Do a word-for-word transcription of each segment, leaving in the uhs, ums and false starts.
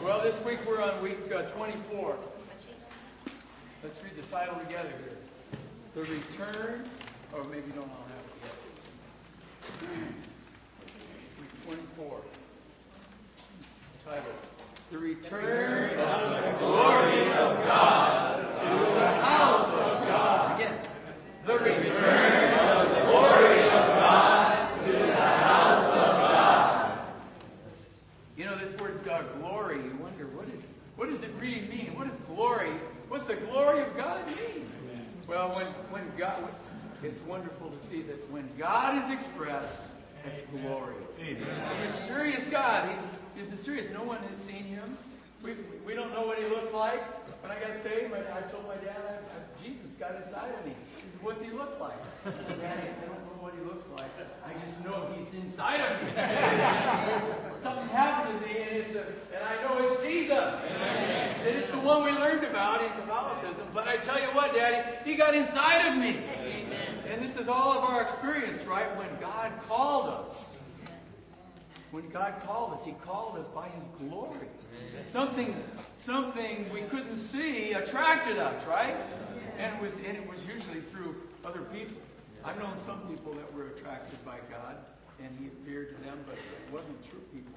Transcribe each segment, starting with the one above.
Well, this week we're on week uh, twenty-four. Let's read the title together here. The Return, or maybe you don't all have it yet. Week twenty-four. Title: The Return of the Glory of God to the House of God. Again. The Return of the Glory of God to the House of God. You know, this word's got glory. You wonder, what is what does it really mean? What is glory? What's the glory of God mean? Well, when, when God, it's wonderful to see that when God is expressed, that's glory. Amen. A mysterious God. He's, he's mysterious. No one has seen him. We, we don't know what he looks like. When I got saved, I, I told my dad, I, I, Jesus got inside of me. He said, what's he look like? I said, Daddy, I don't know what he looks like. I just know he's inside of me. Something happened to me, and, it's a, and I know it's Jesus. Amen. And it's the one we learned about in Catholicism. But I tell you what, Daddy, he got inside of me. Amen. And this is all of our experience, right? When God called us. When God called us, He called us by His glory. Something, something we couldn't see attracted us, right? And it was, and it was usually through other people. I've known some people that were attracted by God, and He appeared to them, but it wasn't true people.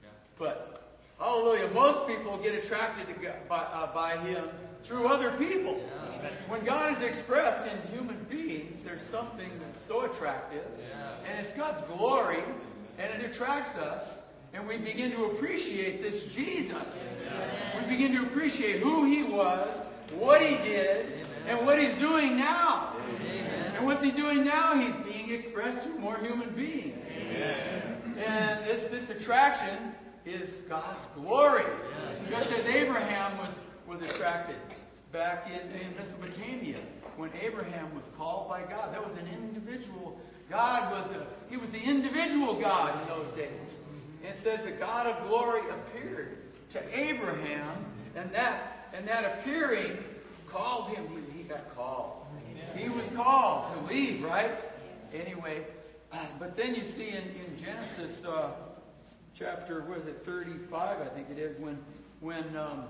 But hallelujah, most people get attracted to God, by, uh, by Him through other people. When God is expressed in human beings, there's something that's so attractive, and it's God's glory. And it attracts us, and we begin to appreciate this Jesus. Amen. We begin to appreciate who He was, what He did, Amen. And what He's doing now. Amen. And what's He doing now? He's being expressed through more human beings. Amen. And this, this attraction is God's glory. Amen. Just as Abraham was, was attracted back in, in Mesopotamia. When Abraham was called by God, that was an individual. God was the, He was the individual God in those days. And it says the God of glory appeared to Abraham, and that and that appearing called him. He, he got called. He was called to leave, right? Anyway, but then you see in, in Genesis uh, chapter, what is it, thirty-five, I think it is, when when um,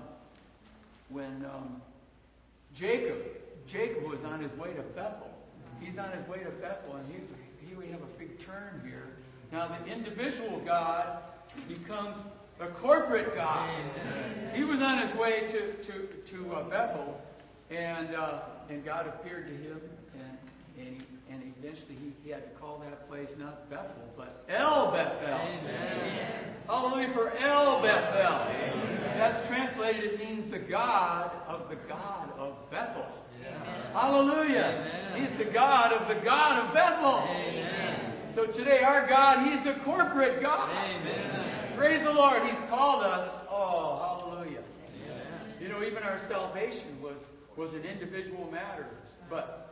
when um, Jacob Jacob was on his way to Bethel. He's on his way to Bethel, and he, here we have a big turn here. Now, the individual God becomes a corporate God. Amen. He was on his way to to, to uh, Bethel, and uh, and God appeared to him, and and, he, and eventually he, he had to call that place not Bethel, but El Bethel. Amen. Hallelujah for El Bethel. Amen. That's translated. It means the God of the God of Bethel. Amen. Hallelujah. Amen. He's the God of the God of Bethel. Amen. So today our God, He's the corporate God. Amen. Praise the Lord. He's called us. Oh, hallelujah. Amen. You know, even our salvation was, was an individual matter. But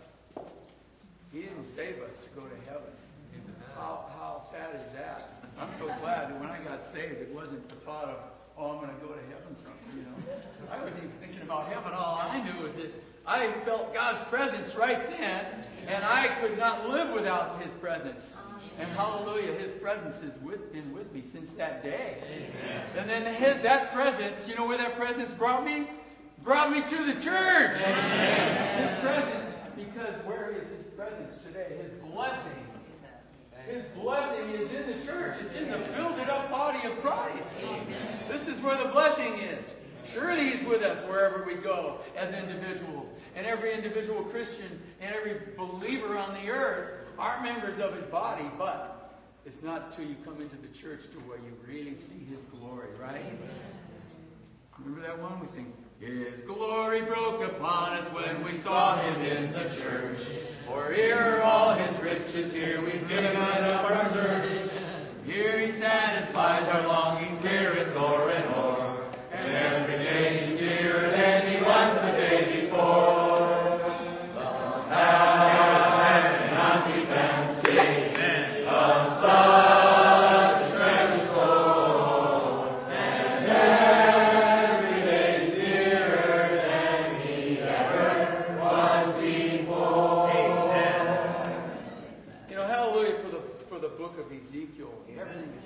He didn't save us to go to heaven. How, how sad is that? I'm so glad that when I got saved, it wasn't the thought of, oh, I'm going to go to heaven someday, you know. I wasn't even thinking about heaven. All I knew was that I felt God's presence right then, and I could not live without His presence. And hallelujah, His presence has with, been with me since that day. Amen. And then his, that presence, you know where that presence brought me? Brought me to the church. Amen. His presence, because where is His presence today? His blessing. His blessing is in the church. It's in the builded up body of Christ. Amen. This is where the blessing is. Surely He's with us wherever we go as individuals. And every individual Christian and every believer on the earth are members of His body. But it's not until you come into the church to where you really see His glory, right? Remember that one? We sing, His glory broke upon us when we saw Him in the church. For here are all His riches, here we've given up our search. Here He satisfies our longing spirits o'er and o'er. And every day He's nearer than He was the day before. Love has not be fancy of such precious store. And every day is nearer than He ever was before. Amen. You know, hallelujah for the for the book of Ezekiel. Everything is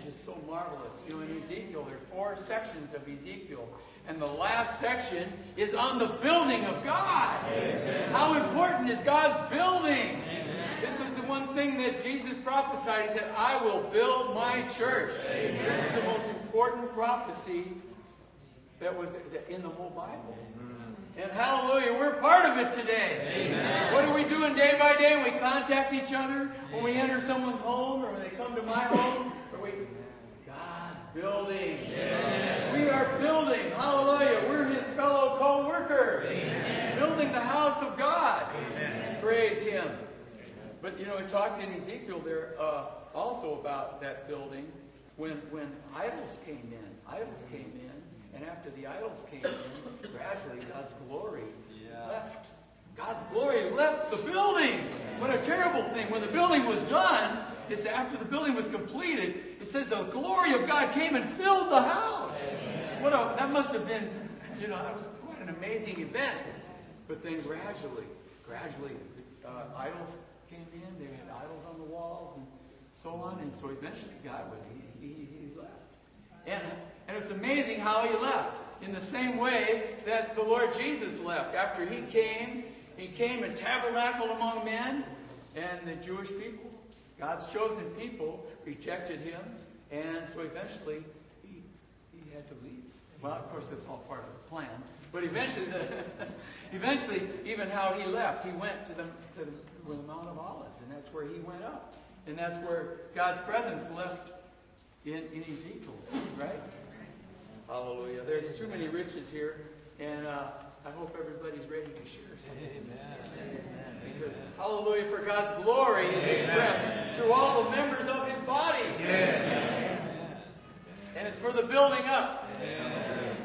Ezekiel. And the last section is on the building of God. Amen. How important is God's building? Amen. This is the one thing that Jesus prophesied. He said, I will build my church. Amen. This is the most important prophecy that was in the whole Bible. And hallelujah, we're part of it today. Amen. What are we doing day by day? We contact each other when we enter someone's home, or when they come to my home, or we God's building. Amen. We are building. Hallelujah. We're His fellow co-workers. Amen. Building the house of God. Amen. Praise Him. But you know, it talked in Ezekiel there uh, also about that building when when idols came in. Idols came in. And after the idols came in, gradually God's glory yeah. left. God's glory left the building. What a terrible thing. When the building was done, it's after the building was completed, it says the glory of God came and filled the house. What a, that must have been, you know, that was quite an amazing event. But then gradually, gradually, uh, idols came in. They had idols on the walls and so on. And so eventually God was, he, he, he left. And, and it's amazing how He left. In the same way that the Lord Jesus left. After He came, He came and tabernacled among men. And the Jewish people, God's chosen people, rejected Him. And so eventually, He, he had to leave. Well, of course, that's all part of the plan. But eventually, the, eventually, even how He left, He went to the, to the Mount of Olives. And that's where He went up. And that's where God's presence left In, in Ezekiel, right? Hallelujah. There's too many riches here, and uh, I hope everybody's ready to share something. Amen. Because, hallelujah, for God's glory is expressed through all the members of His body. Amen. And it's for the building up. Amen.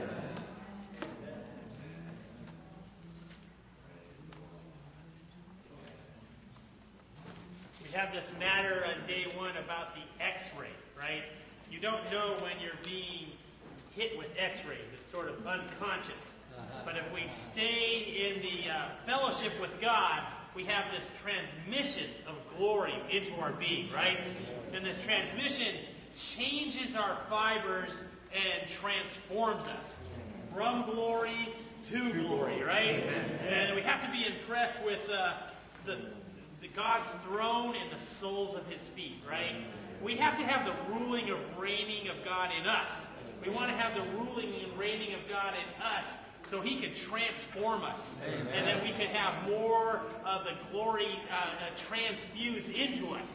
We have this matter on day one about the X-ray, right? You don't know when you're being hit with X-rays. It's sort of unconscious. Uh-huh. But if we stay in the uh, fellowship with God, we have this transmission of glory into our being, right? And this transmission changes our fibers and transforms us from glory to glory, right? And we have to be impressed with uh, the, the God's throne and the soles of His feet, right? We have to have the ruling and reigning of God in us. We want to have the ruling and reigning of God in us so He can transform us. Amen. And then we can have more of the glory uh, transfused into us.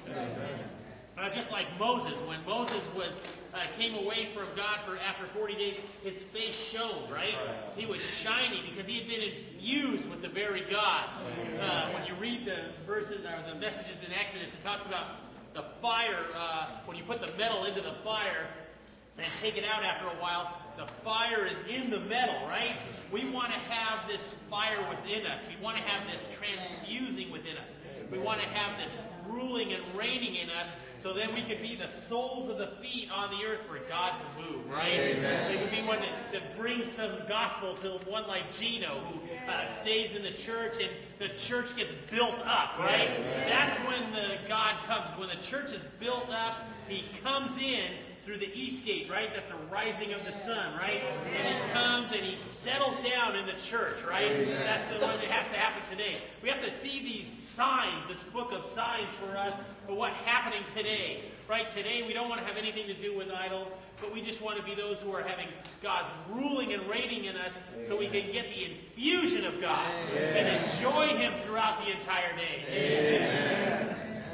Uh, just like Moses. When Moses was uh, came away from God for after forty days, his face shone, right? He was shiny because he had been infused with the very God. Uh, when you read the verses or the messages in Exodus, it talks about the fire, uh, when you put the metal into the fire and take it out after a while, the fire is in the metal, right? We want to have this fire within us. We want to have this transfusing within us. We want to have this ruling and reigning in us, so then we could be the soles of the feet on the earth for God to move, right? Amen. We could be one that, that brings some gospel to one like Gino, who uh, stays in the church and the church gets built up, right? Amen. That's when the God comes. When the church is built up, He comes in through the east gate, right? That's a rising of the sun, right? And He comes and He settles down in the church, right? Amen. That's the one that has to happen today. We have to see these signs, this book of signs for us, for what's happening today, right? Today we don't want to have anything to do with idols, but we just want to be those who are having God's ruling and reigning in us, so we can get the infusion of God Amen. And enjoy Him throughout the entire day. Amen.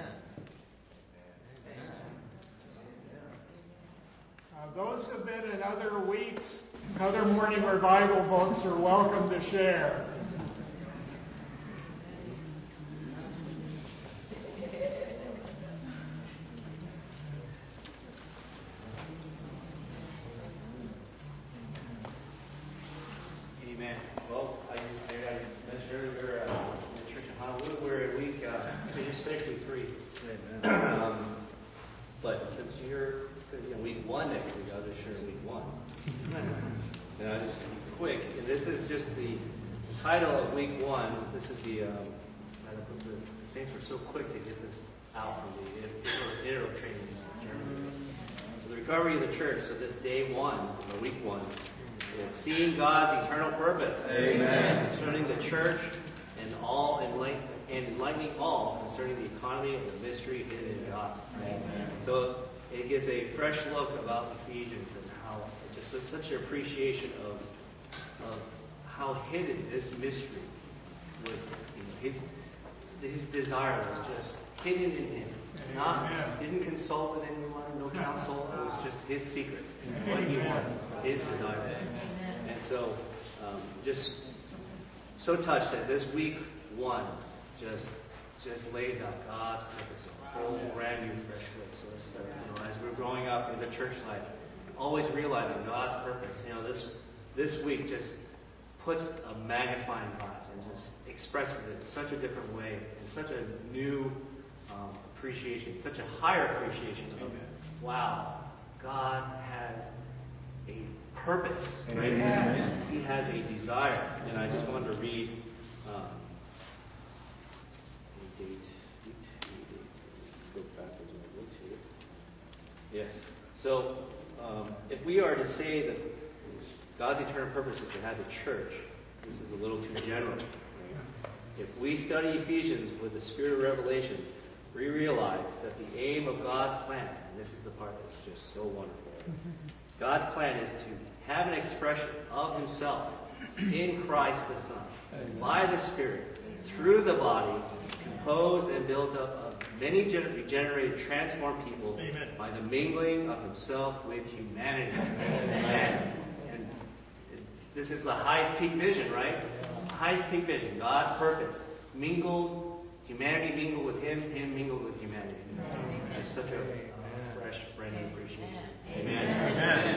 Uh, those who have been in other weeks, other morning revival books are welcome to share. Amen. Well, I, I mentioned earlier, uh, in the church in Honolulu, we're a week, uh, just basically three. Amen. Um, but since you're you know, week one next week, I'll just share week one. And I'll just be quick. And this is just the title of week one. This is the, um, the saints were so quick to get this out from the Israel training. So the recovery of the church. So this day one, or week one, is seeing God's eternal purpose. Amen. Concerning the church and all enlightening, and enlightening all concerning the economy of the mystery hidden in God. Amen. So it gives a fresh look about Ephesians and how it's just such an appreciation of of how hidden this mystery was. You know, his his desire was just hidden in him. Not didn't consult with anyone, no counsel. It was just his secret, what he wanted, his desire. And so, um, just so touched that this week one just just laid out God's purpose in a whole brand new, fresh way. So it's, uh, you know, as we're growing up in the church life, always realizing God's purpose. You know, this this week just puts a magnifying glass and just expresses it in such a different way, in such a new um, appreciation, such a higher appreciation of, wow, God has a purpose, right? Amen. He has a desire. And I just wanted to read um, a date. Go backwards a little bit here. Yes. So, um, if we are to say that God's eternal purpose is to have a church, this is a little too general. Right? If we study Ephesians with the spirit of revelation, we realize that the aim of God's plan, and this is the part that's just so wonderful, God's plan is to have an expression of Himself in Christ the Son, by the Spirit, through the body, composed and built up of many regenerated, transformed people Amen. By the mingling of Himself with humanity. Amen. And this is the highest peak vision, right? Highest peak vision, God's purpose. Mingled, humanity mingled with Him, Him mingled with humanity. It's such a uh, fresh, brand new appreciation. Amen. Amen.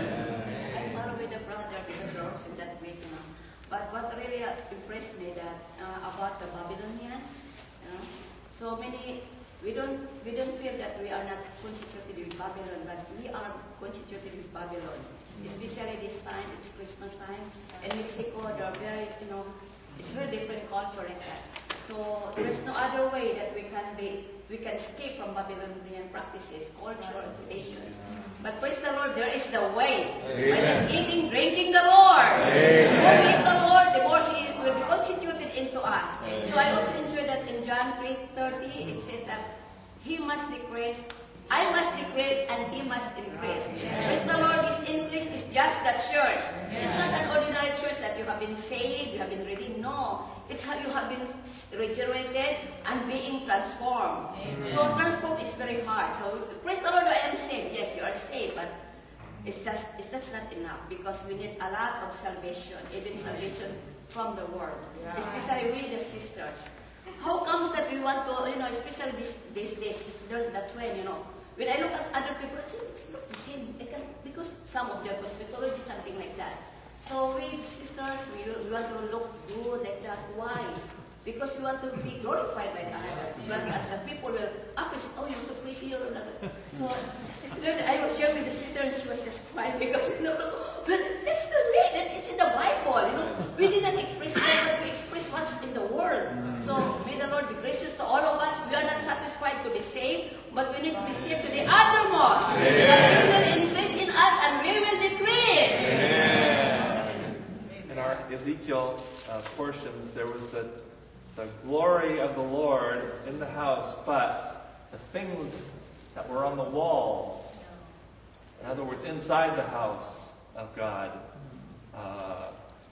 I follow with the brother because we're also in that week, you know. But what really impressed me that uh, about the Babylonians, you know, so many we don't we don't feel that we are not constituted with Babylon, but we are constituted with Babylon. Especially this time, it's Christmas time, and Mexico, they're very, you know, it's very different culture like that. So there's no other way that we can be we can escape from Babylonian practices, culture, and traditions. But praise the Lord, there is the way. By just eating, drinking the Lord. The more we eat the Lord, the more He will be constituted into us. Amen. So I also enjoy that in John three thirty, it says that He must decrease, I must decrease, and He must increase. Yeah. Praise the Lord, His increase is just the church. Yeah. It's not an ordinary church that you have been saved, you have been redeemed. No. It's how you have been regenerated and being transformed. Amen. So transform is very hard. So praise the Lord, I am saved. Yes, you are saved, but it's just it's that's not enough because we need a lot of salvation, even salvation from the world. Yeah. Especially we the sisters. How comes that we want to, you know, especially this these days, there's that trend, you know. When I look at other people, it's not the same. They can, because some of their cosmetology, something like that. So we sisters, we, we want to look good like that. Why? Because we want to be glorified by the others. But the people will appreciate, oh, you're so pretty. So then I was sharing with the sister and she was just crying because, you know, well, that's the way that it's in the Bible. You know, we did not express that, but we express what's in the Word. So may the Lord be gracious to all of us. We are not satisfied to be saved, but we need to be saved to the uttermost. That He will increase in us and we will decrease. Amen. In our Ezekiel uh, portions, there was the, the glory of the Lord in the house, but the things that were on the walls, in other words, inside the house of God, uh,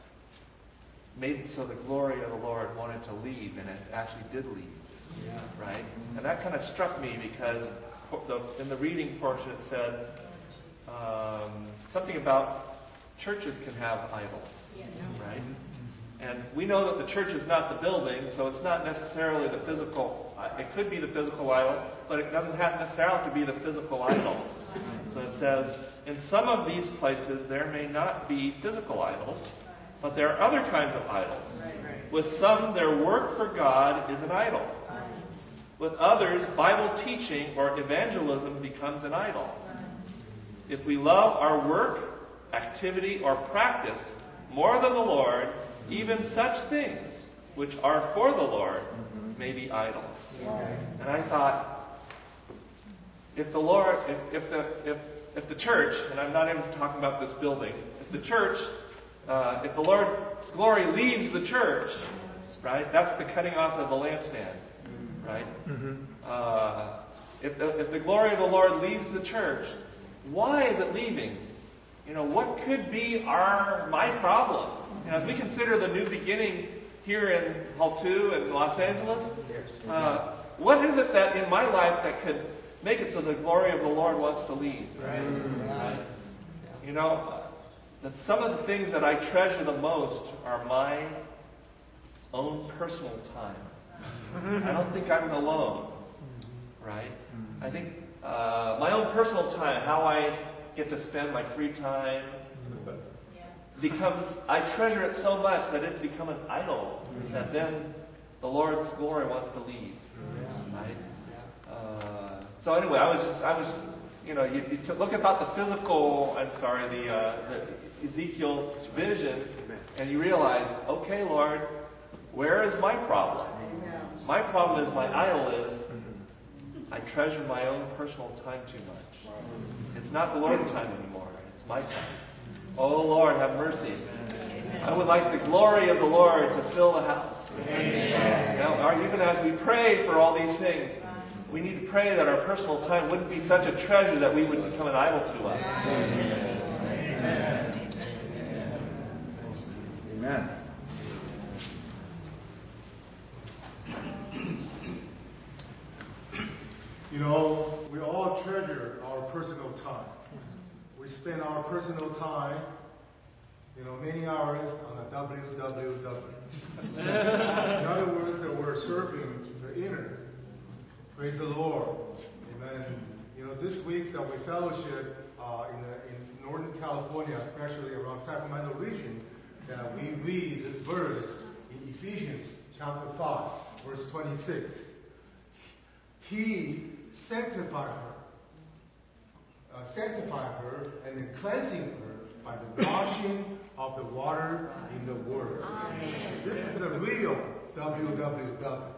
made it so the glory of the Lord wanted to leave, and it actually did leave. Yeah. Right? And that kind of struck me because the, in the reading portion it said um, something about churches can have idols. Yeah. Right? And we know that the church is not the building, so it's not necessarily the physical. It could be the physical idol, but it doesn't have necessarily to be the physical idol. So it says, in some of these places there may not be physical idols, but there are other kinds of idols. With some, their work for God is an idol. With others, Bible teaching or evangelism becomes an idol. If we love our work, activity, or practice more than the Lord, even such things which are for the Lord may be idols. And I thought, if the Lord, if, if the if if the church, and I'm not even talking about this building, if the church uh, if the Lord's glory leaves the church, right, that's the cutting off of the lampstand, right? Mm-hmm. Uh, if, the, if the glory of the Lord leaves the church, why is it leaving? You know, what could be our my problem? You know, as we consider the new beginning here in Haltu and Los Angeles, uh, what is it that in my life that could make it so the glory of the Lord wants to leave? Right? Right? You know, that some of the things that I treasure the most are my own personal time. I don't think I'm alone, right? I think uh, my own personal time, how I get to spend my free time, becomes, I treasure it so much that it's become an idol that then the Lord's glory wants to leave, right? Uh, so anyway, I was just, I was, you know, you, you to look about the physical, I'm sorry, the, uh, the Ezekiel vision, and you realize, okay, Lord, where is my problem? My problem is, my idol is, I treasure my own personal time too much. It's not the Lord's time anymore. It's my time. Oh, Lord, have mercy. I would like the glory of the Lord to fill the house. Now, even as we pray for all these things, we need to pray that our personal time wouldn't be such a treasure that we would become an idol to us. Amen. Amen. You know, we all treasure our personal time. We spend our personal time, you know, many hours on a W W W. In other words, that we're surfing the internet. Praise the Lord. Amen. You know, this week that we fellowship uh, in, the, in Northern California, especially around Sacramento region, that we read this verse in Ephesians chapter five, verse twenty-six. He sanctified her, uh, sanctified her, and then cleansing her by the washing of the water in the Word. Amen. This is a real W W W.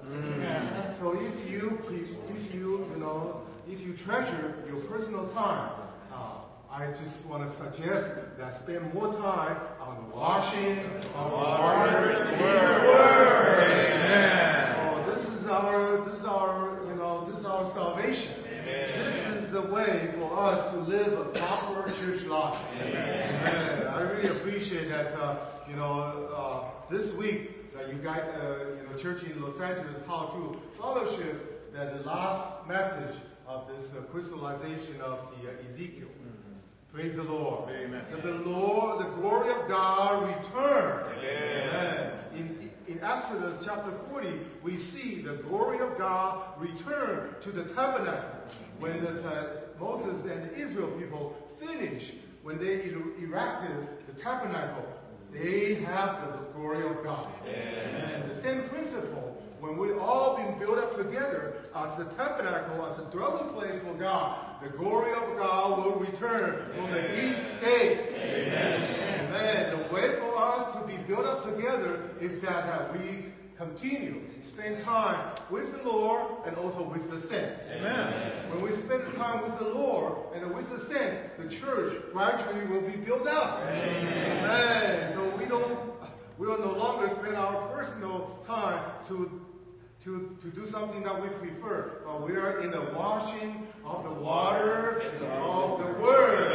Mm. So if you, if you, you know, if you treasure your personal time, uh, I just want to suggest that spend more time on the washing of the water in the Word. Amen. Oh, this is our, this is our, you know, this is our salvation. Amen. This is the way for us to live a proper church life. Amen. Amen. I really appreciate that. Uh, you know, uh, this week that you guys, uh, you know, church in Los Angeles, how to fellowship that the last message of this uh, crystallization of the uh, Ezekiel. Mm-hmm. Praise the Lord. Amen. That the Lord, the glory of God returned. Amen. Amen. In, in Exodus chapter forty, we see the glory of God return to the tabernacle. When the, uh, Moses and the Israel people finished, when they er- erected the tabernacle, they have the glory of God. Amen. And the same principle, when we all been built up together as the tabernacle, as a dwelling place for God, the glory of God will return from the east gate. Amen. Amen. The way for us to be built up together is that, that we continue, spend time with the Lord and also with the saints. Amen. When we spend time with the Lord and with the saints, the church gradually will be built up. Amen. Amen. So we don't, we will no longer spend our personal time to to to do something that we prefer, but we are in the washing of the water of the Word.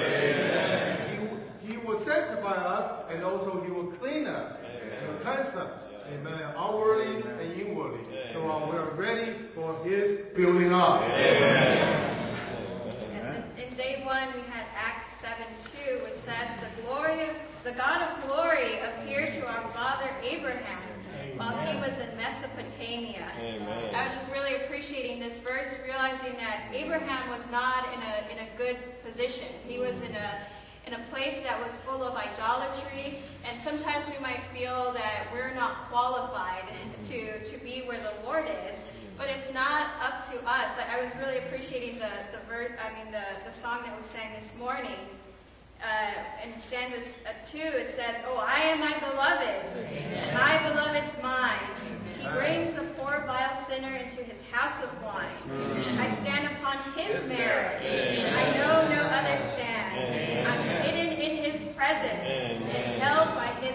Amen. He, he will sanctify us and also He will clean us and will cleanse us. Amen. Outwardly and inwardly. So uh, we are ready for His building up. Amen. Amen. In day one, we had Acts seven two, which says, the glory of, the God of glory appeared to our father Abraham Amen. While he was in Mesopotamia. Amen. I was just really appreciating this verse, realizing that Abraham was not in a in a good position. He was in a in a place that was full of idolatry, and sometimes we might feel that we're not qualified to, to be where the Lord is, but it's not up to us. I was really appreciating the the ver- I mean the, the song that we sang this morning. Uh, in stanza two, it says, "Oh, I am my beloved, and my beloved's mine. He brings a poor vile sinner into his house of wine. I stand upon his merit. I know no other stand. I'm hidden in his presence and held by his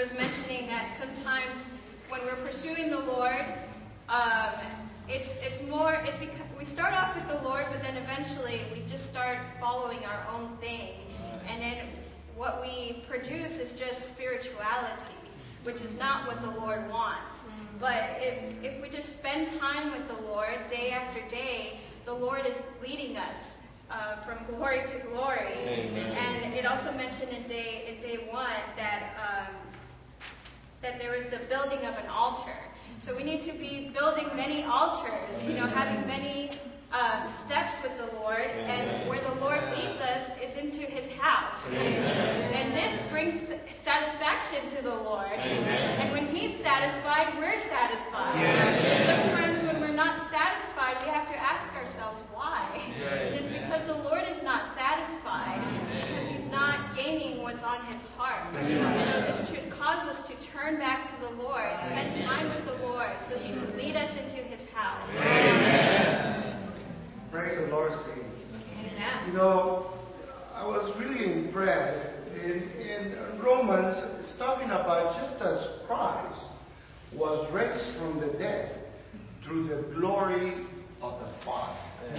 was mentioning that sometimes when we're pursuing the Lord, um, it's it's more. It beca- we start off with the Lord, but then eventually we just start following our own thing, and then what we produce is just spirituality, which is not what the Lord wants. But if if we just spend time with the Lord day after day, the Lord is leading us uh, from glory to glory. Amen. And it also mentioned in day in day one that um, that there is the building of an altar. So we need to be building many altars, you know, having many um, steps with the Lord, and where the Lord leads us is into His house. And this brings satisfaction to the Lord. And when He's satisfied, we're satisfied. And sometimes when we're not satisfied, we have to ask ourselves why. It's because the Lord is not satisfied, because He's not gaining what's on His heart. You know, this should cause us to turn back to the Lord, spend time with the Lord, so He can lead us into His house. Amen. Praise the Lord, saints. Amen. You know, I was really impressed. In, in Romans, it's talking about just as Christ was raised from the dead through the glory of the Father.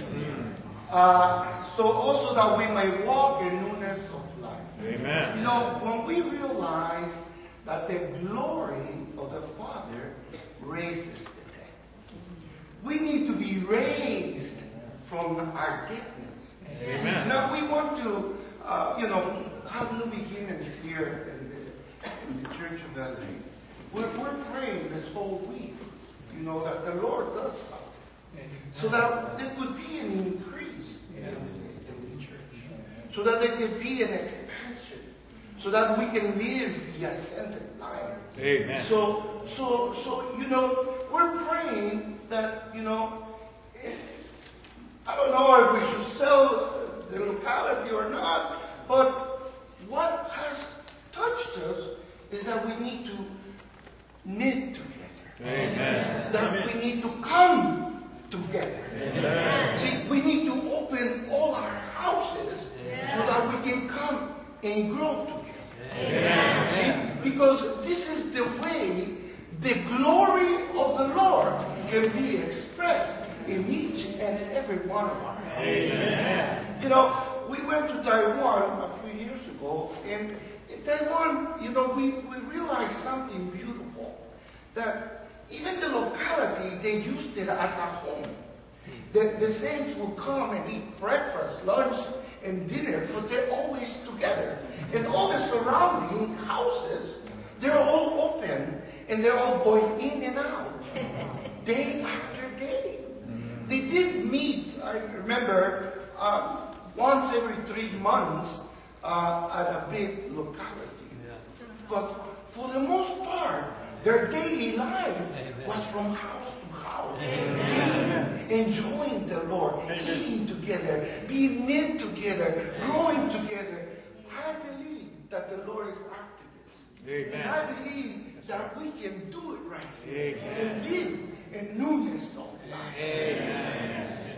Uh, so also that we may walk in newness of life. Amen. You know, when we realize that the glory of the Father raises the dead, we need to be raised from our deadness. Amen. Now we want to, uh, you know, have new beginnings here in the, in the Church of L A. We're, we're praying this whole week, you know, that the Lord does something, so that there could be an increase in, in the church, so that there could be an expansion, so that we can live the ascended life. Amen. So, so, so, you know, we're praying that, you know, I don't know if we should sell the locality or not, but what has touched us is that we need to knit together. Amen. That we need to come together. Amen. See, we need to open all our houses so that we can come and grow together. Amen. See, because this is the way the glory of the Lord can be expressed in each and every one of our houses. Amen. You know, we went to Taiwan a few years ago, and in Taiwan, you know, we, we realized something beautiful. That even the locality, they used it as a home. The, the saints would come and eat breakfast, lunch, and dinner, but they're always together. And all the surrounding houses, they're all open, and they're all going in and out, day after day. They did meet, I remember, uh, once every three months uh, at a big locality. But for the most part, their daily life was from house to house, Amen. enjoying the Lord, Amen. eating together, being knit together, growing together. I believe that the Lord is after this. Amen. And I believe that we can do it right here Amen. and live in newness of life. Amen.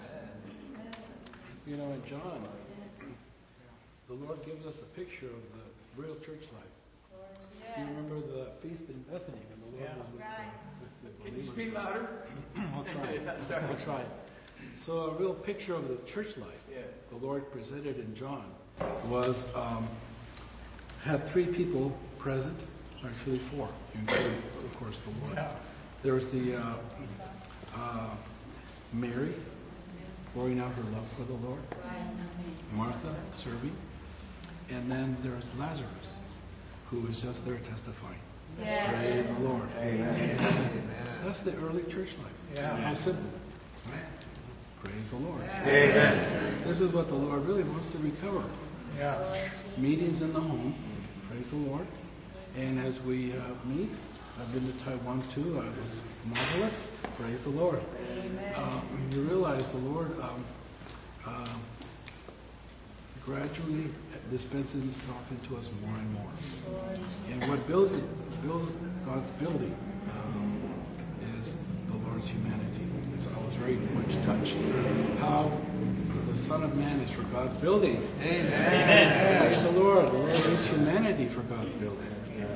You know, in John, the Lord gives us a picture of the real church life. You remember the feast in Bethany when the Lord Yeah. was with, Right. uh, with the Can you believers. speak louder? I'll try. I'll try. So a real picture of the church life Yeah. the Lord presented in John was um, had three people present, actually four, including, of course, the Lord. Yeah. There was the uh, uh, Mary pouring out her love for the Lord, Martha serving, and then there was Lazarus, who was just there testifying. Yes. Praise the Lord. Amen. That's the early church life. Yeah. How simple. Right? Praise the Lord. Amen. This is what the Lord really wants to recover. Yeah. Meetings in the home. Praise the Lord. And as we uh, meet, I've been to Taiwan too. Uh, it was marvelous. Praise the Lord. Uh, you realize the Lord um, uh, gradually dispenses Himself into us more and more. And what builds it, builds God's building um, is the Lord's humanity. So I was very much touched how the Son of Man is for God's building. Amen. Praise the Lord. The Lord is humanity for God's building.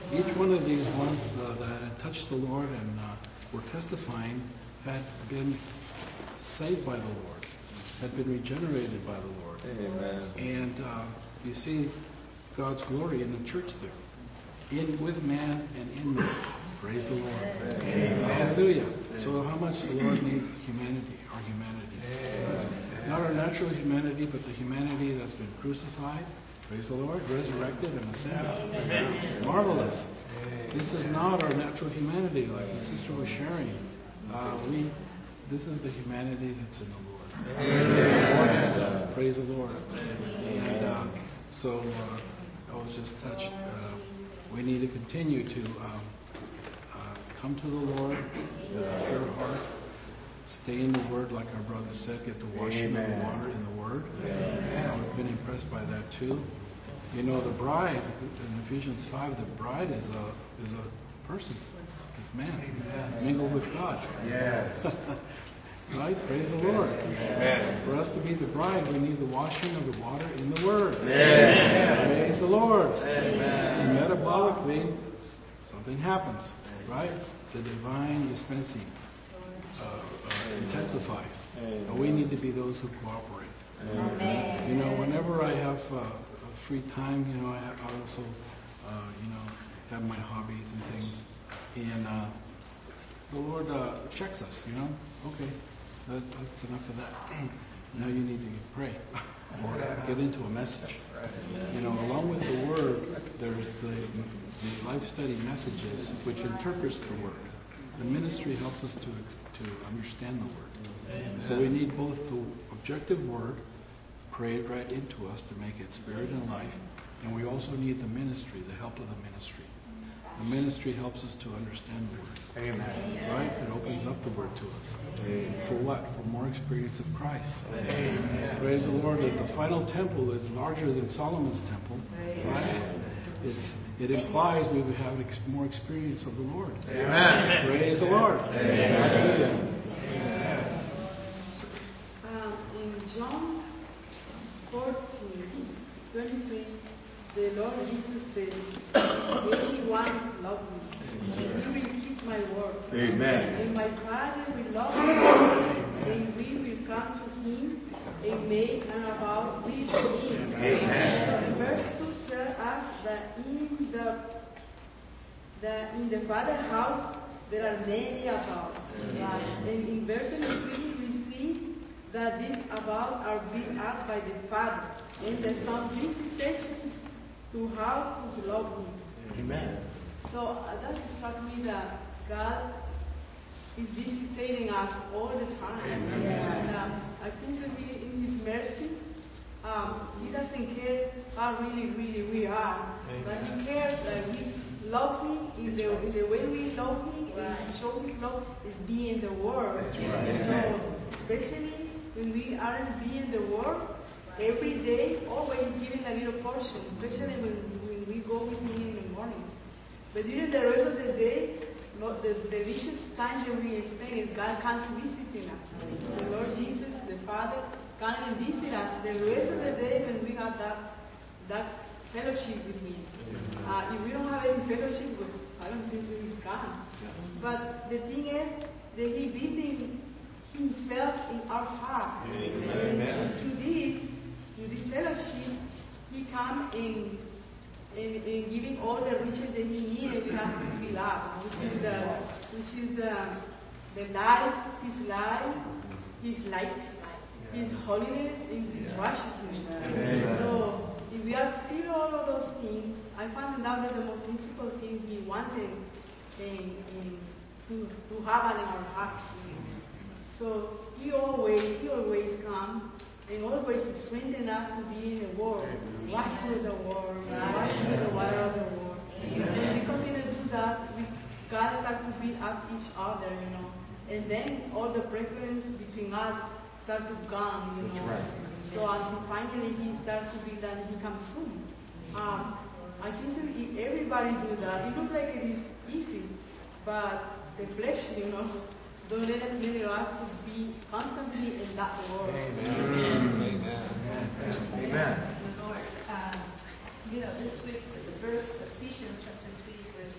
each one of these ones uh, that had touched the Lord and uh, were testifying had been saved by the Lord, had been regenerated by the Lord. Amen. And uh, you see God's glory in the church there, in with man and in man. Praise the Lord. Amen. Hallelujah. So how much the Lord needs humanity, our humanity. Amen. Not our natural humanity, but the humanity that's been crucified. Praise the Lord. Resurrected and ascended. Amen. Marvelous. This is not our natural humanity, like the sister was sharing. Uh, we, this is the humanity that's in the Lord. Amen. Praise the Lord. And uh, so uh, I was just touched. Uh, we need to continue to um, uh, come to the Lord with a pure heart. Stay in the Word, like our brother said. Get the washing Amen. Of the water in the Word. Amen. I've been impressed by that too. You know, the bride in Ephesians five, the bride is a is a person, it's man, Amen. Mingled with God. Yes. Right? Praise the Lord. Amen. For us to be the bride, we need the washing of the water in the Word. Amen. Praise the Lord. Amen. And metabolically, something happens, right? The divine dispensing uh, uh, intensifies. But we need to be those who cooperate. Amen. You know, whenever I have uh, free time, you know, I, have, I also, uh, you know, have my hobbies and things. And uh, the Lord uh, checks us, you know. Okay. That, that's enough of that. Now you need to pray or get into a message. You know, along with the Word, there's the, the life study messages which interprets the Word. The ministry helps us to to understand the Word. So we need both the objective Word prayed right into us to make it spirit and life, and we also need the ministry, the help of the ministry. The ministry helps us to understand the Word. Amen. Right? It opens up the Word to us. Amen. For what? For more experience of Christ. Amen. Praise the Lord that the final temple is larger than Solomon's temple. Right? It's, it implies we would have ex- more experience of the Lord. Amen. Praise the Lord. Amen. Hallelujah. Um, in John fourteen, twenty-three, the Lord Jesus said, anyone love me, and he will keep my word. Amen. And my Father will love me, and we will come to him and make an about with him. Amen. So verse two tells us that in the, the in the Father's house there are many abodes. Right? And in verse three we see that these abodes are built up by the Father, and the Son visitations to house who love him. Amen. So uh, that struck me that God is visitating us all the time. Amen. And um, I think that we, in His mercy, um, He doesn't care how really, really we are, Amen. But He cares that we love Him in the, in the way we love Him, right. And show His love is being the Word. That's right. So especially when we aren't being the Word. Every day, always giving a little portion, especially when, when we go with him in the morning. But during the rest of the day, the, the delicious time that we spend is God comes to visit us. The Lord Jesus, the Father, comes and visit us the rest of the day when we have that that fellowship with Him. Uh, if we don't have any fellowship, because I don't think so He's gone. But the thing is that He visits Himself in our heart. Amen. And through this, through this fellowship, He comes in, in, in giving all the riches that He needs and has to fill up, which is the which is the the life, His life, His light, His holiness, and His righteousness. Amen. So if we are filled all of those things, I found out that the most principal thing He wanted in, in, to to have in our hearts. So He always He always comes. And always strengthen us to be in the Word, wash with the Word, wash with the water of the Word. And when we continue to do that, we God starts to build up each other, you know. And then all the preference between us start to come, you know. Right. So until finally He starts to build that He comes soon. Um, I think that if everybody do that, it looks like it is easy, but the flesh, you know. Don't let us let us to be constantly in that word. Amen. Amen. Amen. Amen. Lord, um, you know, this week the verse Ephesians chapter three, verse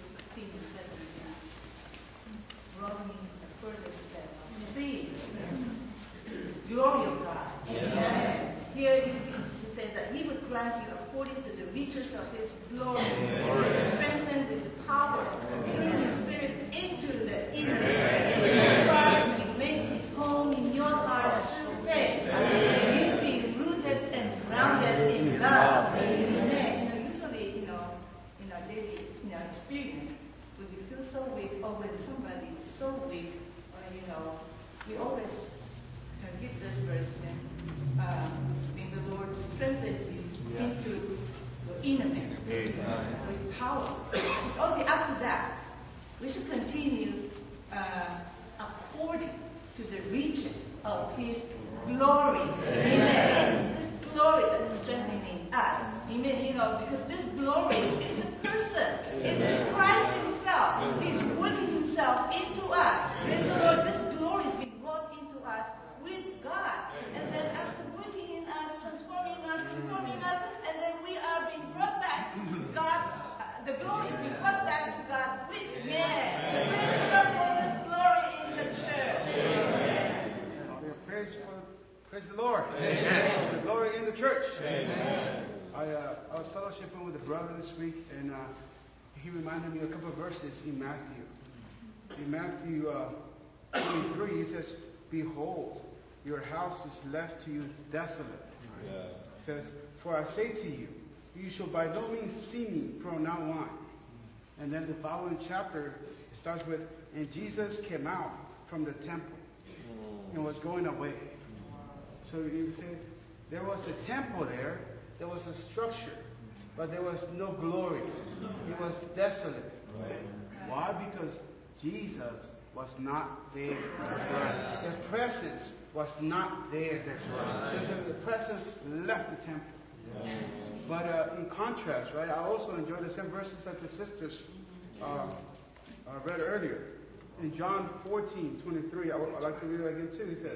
God. Amen. Here he, he says that he would grant you according to the riches of his glory, strengthened with the power through his Spirit into the inner man. Christ will make his home in your hearts through faith. May you be rooted and grounded in love. Amen. You know, usually, you know, in our daily, in our experience, when we feel so weak, or when somebody is so weak, or you know, we always can give this verse. Uh, may the Lord strengthen you yeah. into your inner man uh, with power. It's only up to that. We should continue uh, according to the riches of his glory. Amen. Amen. This glory that is strengthening us. Amen. You know, because this glory is a person. It is Christ himself. He's working himself into us. Praise the Lord. This glory is being brought into us with God. And then after working in us, transforming us, transforming us, and then we are being brought back to God. Uh, the glory is being brought back to God with men. Praise God for this glory in the church. Amen. Praise, for, praise the Lord. Amen. The glory in the church. Amen. I, uh, I was fellowshipping with a brother this week, and uh, he reminded me of a couple of verses in Matthew. In Matthew uh, twenty-three, he says, "Behold, your house is left to you desolate." Yeah. It says, "For I say to you, you shall by no means see me from now on." And then the following chapter starts with, "And Jesus came out from the temple and was going away." So you say, there was the temple there, there was a structure, but there was no glory. It was desolate. Right? Why? Because Jesus was not there. That's right. The presence was not there. That's right. So the presence left the temple. Yeah. But uh, in contrast, right, I also enjoy the same verses that the sisters uh, uh, read earlier. In John fourteen twenty-three, I would I'd like to read it again too. He says,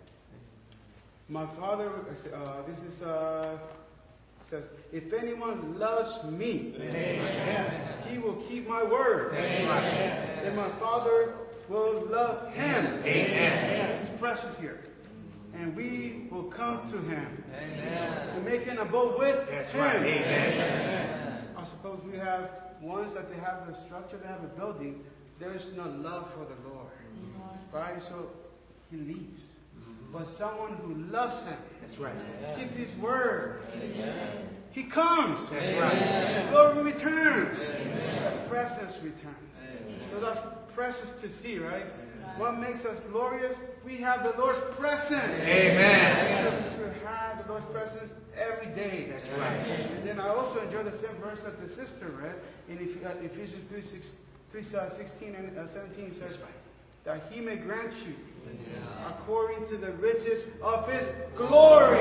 "My Father," uh, this is, uh, says, "If anyone loves me, Amen. He will keep my word. That's right. And my Father will love him." Amen. This is precious here. "And we will come to him." Amen. And make an abode with That's him. Right. Amen. I suppose we have ones that they have the structure, they have a building. There is no love for the Lord. Mm-hmm. Right? So he leaves. Mm-hmm. But someone who loves him, that's right, keeps his word. Amen. He comes. That's Amen. Right. The glory returns. Amen. The presence returns. Amen. So that's precious to see, right? Amen. What makes us glorious? We have the Lord's presence. Amen. We should have the Lord's presence every day. That's right. And then I also enjoy the same verse that the sister read in Ephesians three sixteen and seventeen. Says that he may grant you according to the riches of his glory.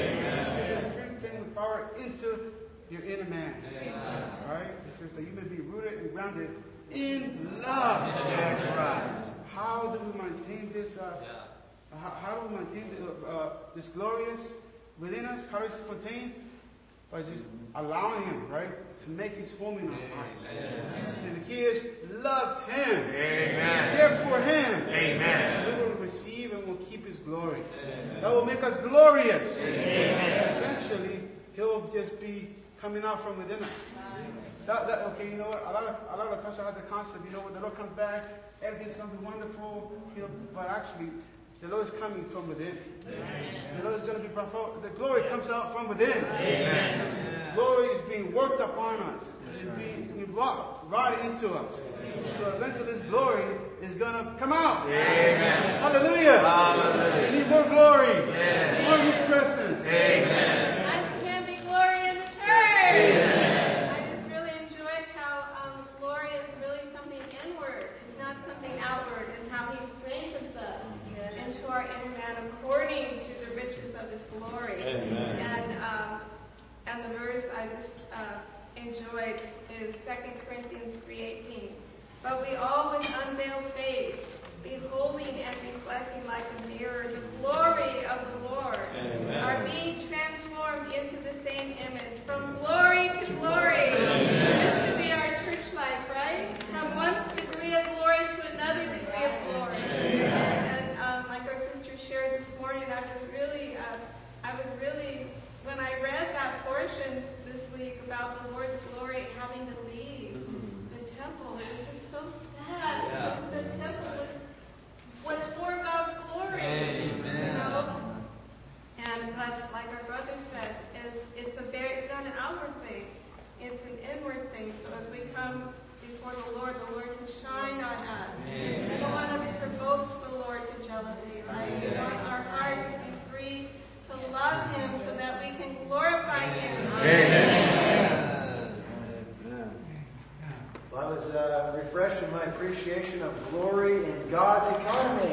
Amen. Strengthen with power into your inner man. Amen. Right? It says that you may be rooted and grounded in love. That's right. How do we maintain this? Uh, yeah. how, how do we maintain the, uh, this glorious within us? How is it contained? By just allowing him, right, to make his home in our hearts. And the key is love him. Amen. Care for him. Amen. We will receive and will keep his glory. Amen. That will make us glorious. Amen. Eventually, he'll just be coming out from within us. That, that, okay, you know what? A lot of a lot of times I have the concept, you know, when the Lord comes back, everything's going to be wonderful. You know, but actually, the Lord is coming from within. Amen. The Lord is going to be performed. The glory comes out from within. Amen. Glory is being worked upon us. It's being brought right into us. Amen. So eventually this glory is going to come out. Amen. Hallelujah. Hallelujah. We need more glory. Amen. More of his presence. Amen. There can be glory in the church. Amen. Outward and how he strengthens us into our inner man according to the riches of his glory. Amen. And um, and the verse I just uh, enjoyed is Second Corinthians three eighteen. "But we all with unveiled face, beholding and reflecting like a mirror the glory of the Lord, Amen. Are being transformed into the same image from glory to glory." Amen. This should be our church life, right? From one degree of glory to another degree of glory. Amen. And um, like our sister shared this morning, I was really uh, And like, like our brother said, it's, it's, a very, it's not an outward thing. It's an inward thing. So as we come before the Lord, the Lord can shine on us. Amen. We don't want to provoke the Lord to jealousy, right? We want our heart to be free to love Him so that we can glorify Him. Amen. Amen. Well, I was uh, refreshed in my appreciation of glory in God's economy.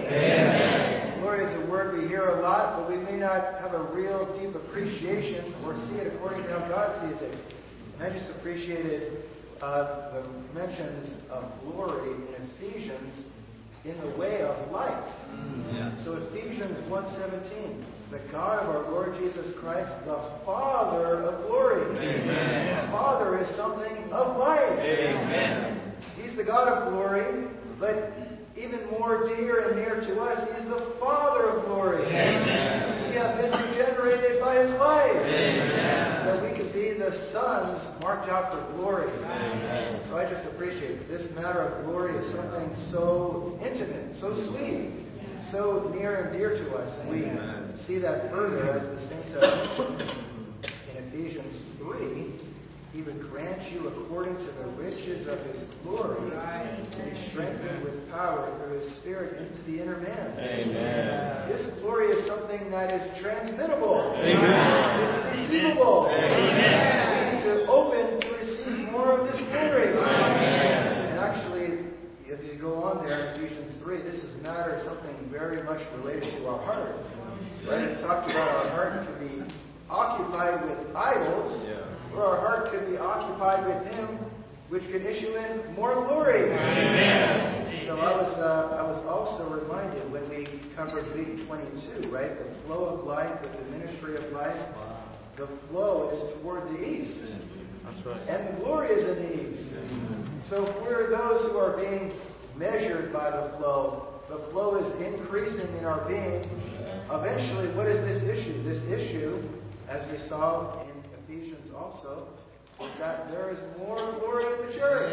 Amen. Glory is a word we hear a lot, but we may not have a real deep appreciation or see it according to how God sees it. And I just appreciated uh, the mentions of glory in Ephesians in the way of life. Yeah. So Ephesians one seventeen, the God of our Lord Jesus Christ, the Father of glory. Amen. Father is something of life. Amen. He's the God of glory, but even more dear and near to us, He is the Father of glory. Amen. We have been regenerated by His life. Amen. That we could be the sons marked out for glory. Amen. So I just appreciate it. This matter of glory is something so intimate, so sweet, so near and dear to us. And we Amen. See that further as the saints have mentioned in Ephesians three. He would grant you according to the riches of His glory to be strengthened with power through His Spirit into the inner man. Amen. This glory is something that is transmittable. Amen. It's receivable. Amen. We need to open to receive more of this glory. Amen. And actually, if you go on there in Ephesians three, this is matter something very much related to our heart. Right? It's talked about our heart can be occupied with idols. Yeah. Or our heart could be occupied with Him, which can issue in more glory. Amen. So I was uh, I was also reminded when we covered week twenty-two, right? The flow of life, the ministry of life. Wow. The flow is toward the east. That's right. And the glory is in the east. Amen. So if we're those who are being measured by the flow, the flow is increasing in our being. Eventually, what is this issue? This issue, as we saw in Ephesians also, is that there is more glory in the church.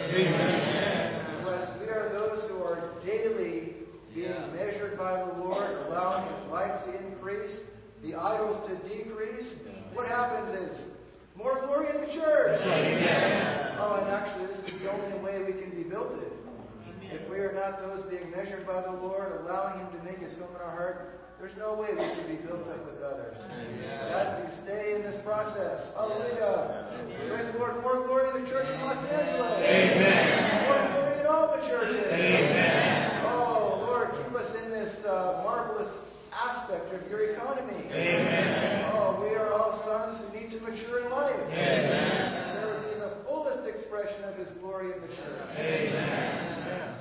Amen. So as we are those who are daily being yeah. measured by the Lord, allowing His life to increase, the idols to decrease, what happens is more glory in the church. Amen. Oh, and actually, this is the only way we can be built in. If we are not those being measured by the Lord, allowing Him to make His home in our heart, there's no way we can be built up with others. Amen. But as we stay in this process, hallelujah, Amen. Praise the Lord, more glory in the church in Los Angeles. Amen. More glory in all the churches. Amen. Oh, Lord, keep us in this uh, marvelous aspect of your economy. Amen. Oh, we are all sons who need to mature in life. Amen. There will be the fullest expression of His glory in the church. Amen.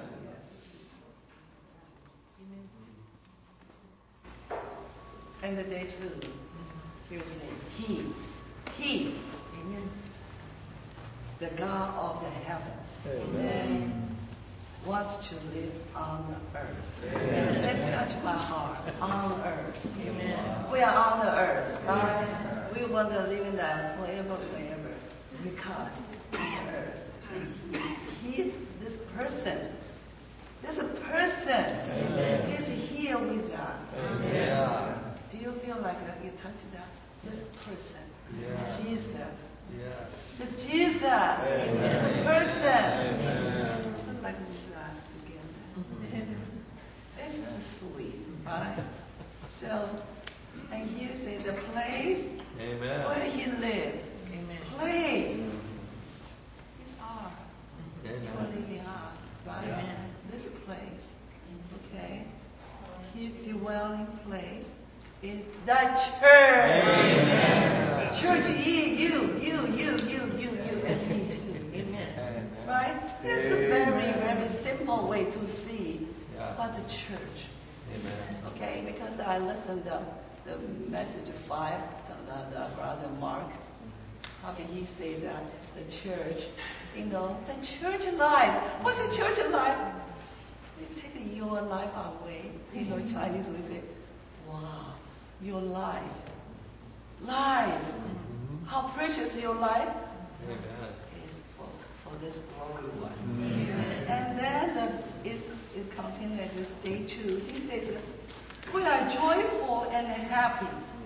And the day two, he was saying, He, He, Amen. The God of the heavens, Amen, wants to live on the earth. Amen. Let's touch my heart. On earth. Amen. We are on the earth, right? We want to live in that forever, forever. Because on the earth, He is this person. There's a person. Amen. He's here with us. Amen. Do you feel like that you touch that? This person. Yeah. Jesus. Yeah. The Jesus. Amen. The person. Amen. It's like we are together. Amen. It's sweet, right? So, and here says the place Amen. Where He lives. Amen. Place. It's ours. You are living ours, right? Amen. This place. Okay? His dwelling place is the church. Amen. Church, you, you, you, you, you, you, you, and me too. Amen. Right? It's a very, very simple way to see yeah. about the church. Amen. Okay? Because I listened to the message five, the, the brother Mark. How did he say that? The church, you know, the church life. What's the church life? They take your life away. You know, Chinese we say, wow, your life. Life. Mm-hmm. How precious your life Amen. Is for, for this glory one. Mm-hmm. And then the, it's, it continues this day two. He says, we are joyful and happy.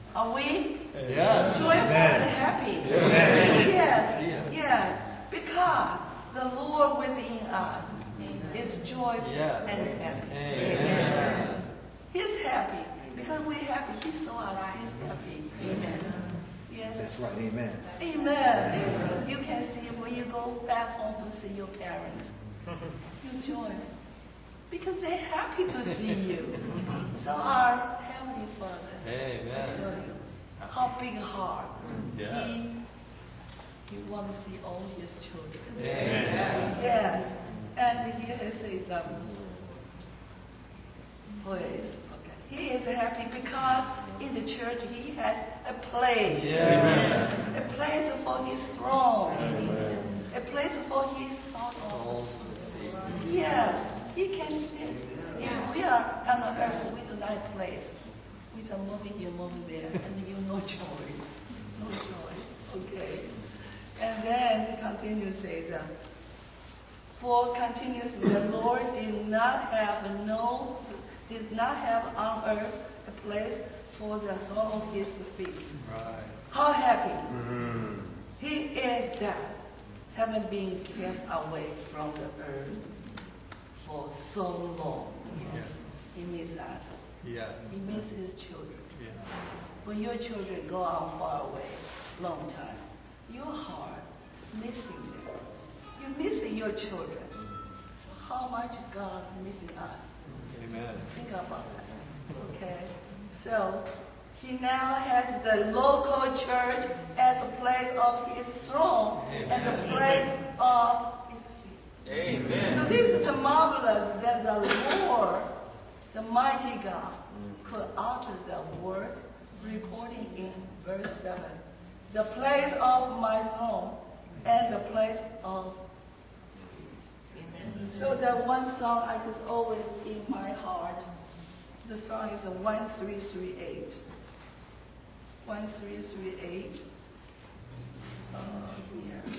Are we? Yes. Joyful Amen. and happy. Amen. Yes. Yes. Yes. Because the Lord within us is joyful Yes. and happy. Amen. He's happy. Because we're happy. He's so alive. He's happy. Amen. Yes. That's right. Amen. Amen. You can see when you go back home to see your parents, you joy. Because they're happy to see you. So our Heavenly Father, Amen. I tell you, how big heart. Yeah. He, he wants to see all his children. Amen. Yes. And he has said, um, please. Okay. He is happy because in the church he has a place. Yeah. A place for his throne. Amen. A place for his sort. Yes. He can sit. If we are on the earth, we do not have place. We are moving here, moving there, and you no choice. No choice. Okay. And then he continues to say that. For continues, the Lord did not have no, did not have on earth a place for the sole of his feet. Right. How happy Mm-hmm. he is that, having been kept away from the earth for so long. Yes. He misses us. Yeah. He misses his children. Yeah. When your children go out far away, long time, your heart missing them. You're missing your children. So how much God missing us? Amen. Think about that. Okay? So he now has the local church as a place of his throne. Amen. And the place of his feet. Amen. So this is the marvelous that the Lord, the mighty God, could utter the word recording in verse seven. The place of my throne and the place of Amen. So that one song I just always in my heart. The song is a one three three eight. One three three eight. Uh, yeah.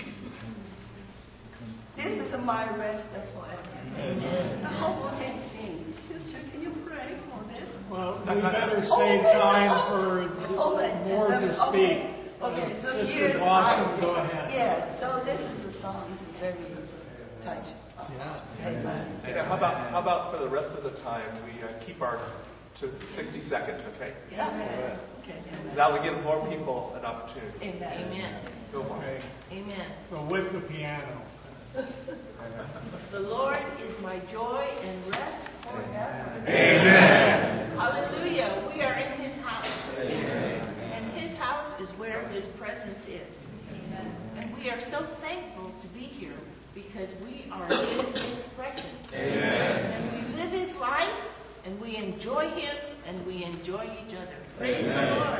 This is my rest forever. Amen. I hope we can sing. Sister, can you pray for this? Well, we better save time for Okay. more to Okay. speak. Okay, so Sister here's Blossom, go ahead. Yeah, so this is the song. It's very touching. Yeah. Amen. Yeah, how about how about for the rest of the time we uh, keep our to sixty seconds, okay? Yeah. Okay. Amen. That would give more people an opportunity. Amen. Amen. Go on. Okay. Amen. So with the piano. The Lord is my joy and rest forever. Amen. Hallelujah. We are in his house. Amen. And his house is where his presence is. Amen. And we are so thankful to be here because we are his expression. Amen. And we live his life and we enjoy him and we enjoy each other. Praise Amen. the Lord.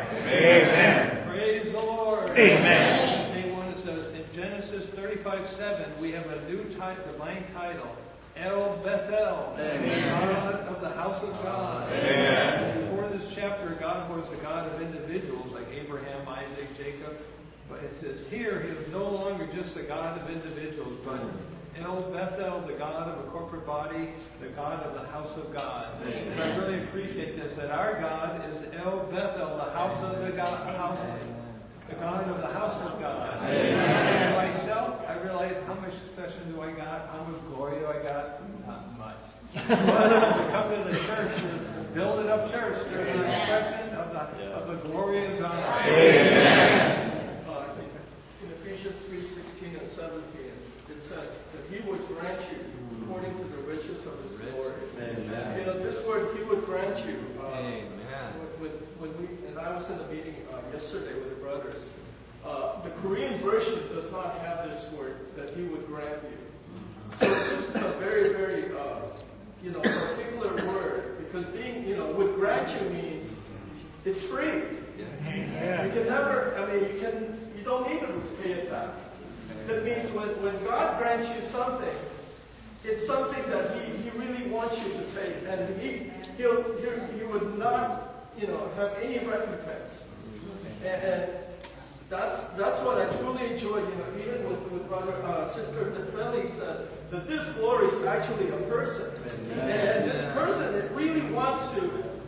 Amen. Praise the Lord. Amen. Day one it says in Genesis thirty-five seven we have a new type, divine title, El Bethel, God of the house of God. Amen. Before this chapter, God was the God of individuals like Abraham, Isaac, Jacob. But it says here he is no longer just the God of individuals, but El Bethel, the God of a corporate body, the God of the house of God. And I really appreciate this, that our God is El Bethel, the house of the God, house, the God of the house of God. And myself, I realize how much expression do I got, how much glory do I got? Not much. But to come to the church, to build it up church, there's an expression of the, of the glory of God. Amen. Uh, in Ephesians three sixteen and seventeen, it says that he would grant you according to the riches of his glory. Amen. You know, this word, he would grant you. Uh, Amen. When, when we, and I was in a meeting uh, yesterday with the brothers, uh, the Korean version does not have this word, that he would grant you. So this is a very, very, uh, you know, particular word, because being, you know, would grant you means it's free. Amen. You can never, I mean, you can, you don't need to pay it back. That means when, when God grants you something, it's something that He, he really wants you to take, and He He'll, he, he would not, you know, have any recompense. And, and that's that's what I truly enjoy. You know, even with, with brother uh, sister Defeli said that this glory is actually a person, and, and this person it really wants to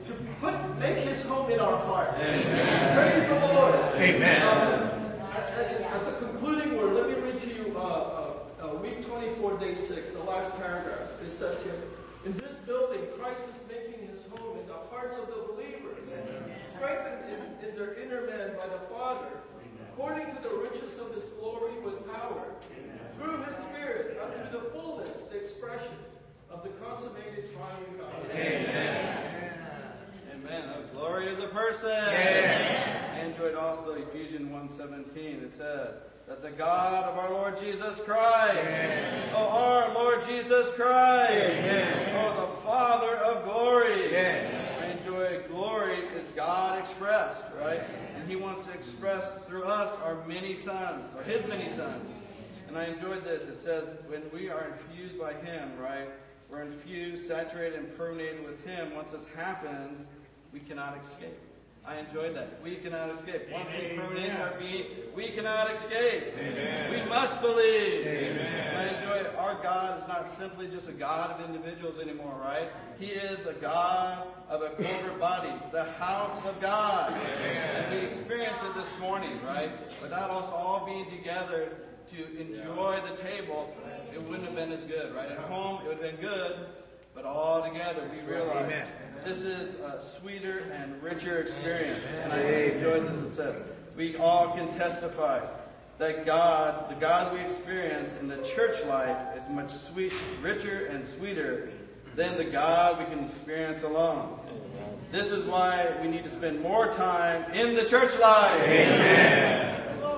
to put make His home in our hearts. Amen. Praise the Lord. Amen. Um, as a concluding word, let me read to you uh, uh, uh, week twenty-four, day six, the last paragraph. It says here, in this building, Christ is making His home in the hearts of the believers, strengthened in, in their inner man by the Father, according to the riches of His glory with power, through His Spirit, unto the fullness, the expression of the consummated triune God. Amen. Amen. Oh, glory is a person. Yeah. I enjoyed also Ephesians one seventeen. It says that the God of our Lord Jesus Christ, yeah. oh, our Lord Jesus Christ, yeah. oh, the Father of glory. Yeah. I enjoy glory is God expressed, right? And He wants to express through us our many sons, or His many sons. And I enjoyed this. It says when we are infused by Him, right? We're infused, saturated, and permeated with Him. Once this happens, we cannot escape. I enjoyed that. We cannot escape. Once He permeates our being, we cannot escape. Amen. We must believe. Amen. And I enjoy it. Our God is not simply just a God of individuals anymore, right? He is the God of a corporate body, the house of God. Amen. And we experienced it this morning, right? Without us all being together to enjoy the table, it wouldn't have been as good, right? At home, it would have been good, but all together, we realize Amen. This is a sweeter and richer experience. And I enjoyed this. It says, we all can testify that God, the God we experience in the church life, is much sweet, richer and sweeter than the God we can experience alone. This is why we need to spend more time in the church life. Amen.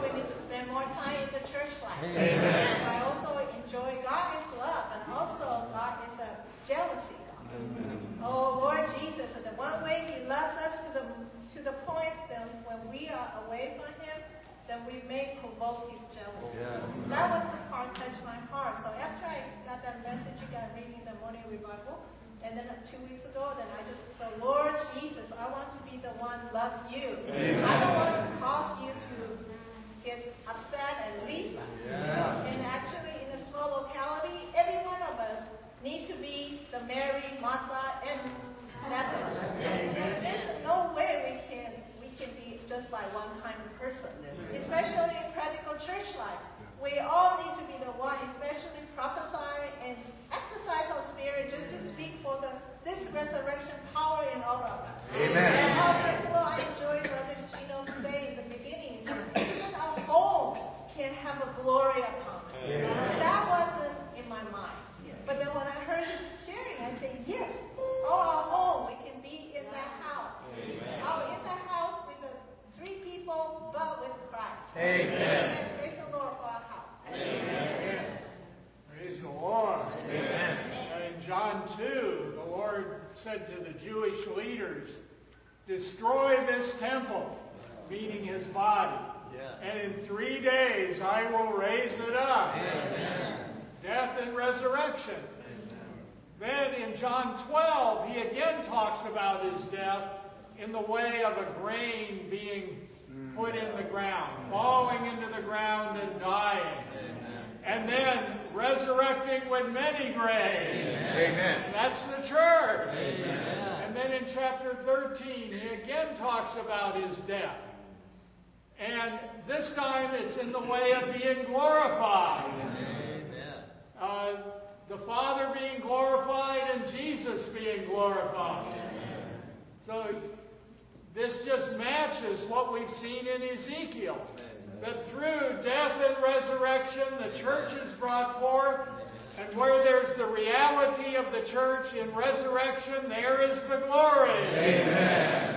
Amen. And I also enjoy God is love, and also God is a jealousy God. Amen. Oh Lord Jesus, and the one way He loves us to the to the point that when we are away from Him, then we may provoke His jealousy. Yeah. That was the part that touched my heart. So after I got that message, you got reading the morning revival, and then two weeks ago, then I just said, Lord Jesus, I want to be the one love you. Amen. I don't want to cause you to get upset and leave us. Yeah. And actually, in a small locality, every one of us need to be the Mary, Martha, and Lazarus. And there's no way we can we can be just like one kind of person. Especially in practical church life, we all need to be the one, especially prophesy and exercise our spirit just to speak for the this resurrection power in all of us. Amen. And how praise the Lord, I enjoyed Brother Chino say in the beginning, even our home can have a glory upon it. Yeah. That wasn't in my mind. Yeah. But then when I heard his sharing, I said, yes, all our home, we can be in that house. Amen. Our in the house with the three people, but with Christ. Amen. Amen. Praise the Lord for our house. Amen. Amen. Praise the Lord. Amen. In John two, the Lord said to the Jewish leaders, destroy this temple, meaning His body. Yeah. And in three days I will raise it up. Amen. Death and resurrection. Amen. Then in John twelve, He again talks about His death in the way of a grain being put in the ground, falling into the ground and dying. Amen. And then resurrecting with many graves. Amen. That's the church. Amen. And then in chapter thirteen, He again talks about His death. And this time it's in the way of being glorified. Amen. Uh, the Father being glorified and Jesus being glorified. Amen. So this just matches what we've seen in Ezekiel. Amen. That through death and resurrection, the church is brought forth. And where there's the reality of the church in resurrection, there is the glory. Amen.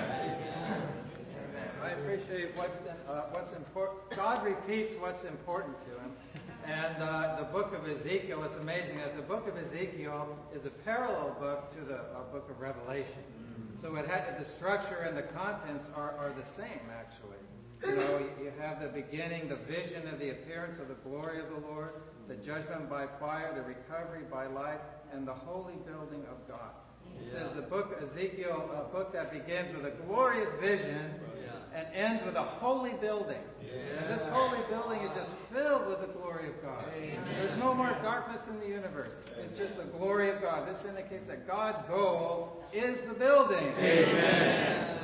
I appreciate what's uh, what's important. God repeats what's important to Him, and uh, the book of Ezekiel. It's amazing that the book of Ezekiel is a parallel book to the uh, book of Revelation. Mm-hmm. So it had the structure and the contents are, are the same actually. You know, you have the beginning, the vision of the appearance of the glory of the Lord, the judgment by fire, the recovery by life, and the holy building of God. It yeah. says the book Ezekiel, a book that begins with a glorious vision. and ends with a holy building. Yeah. And this holy building is just filled with the glory of God. Amen. There's no more darkness in the universe. It's just the glory of God. This indicates that God's goal is the building. Amen.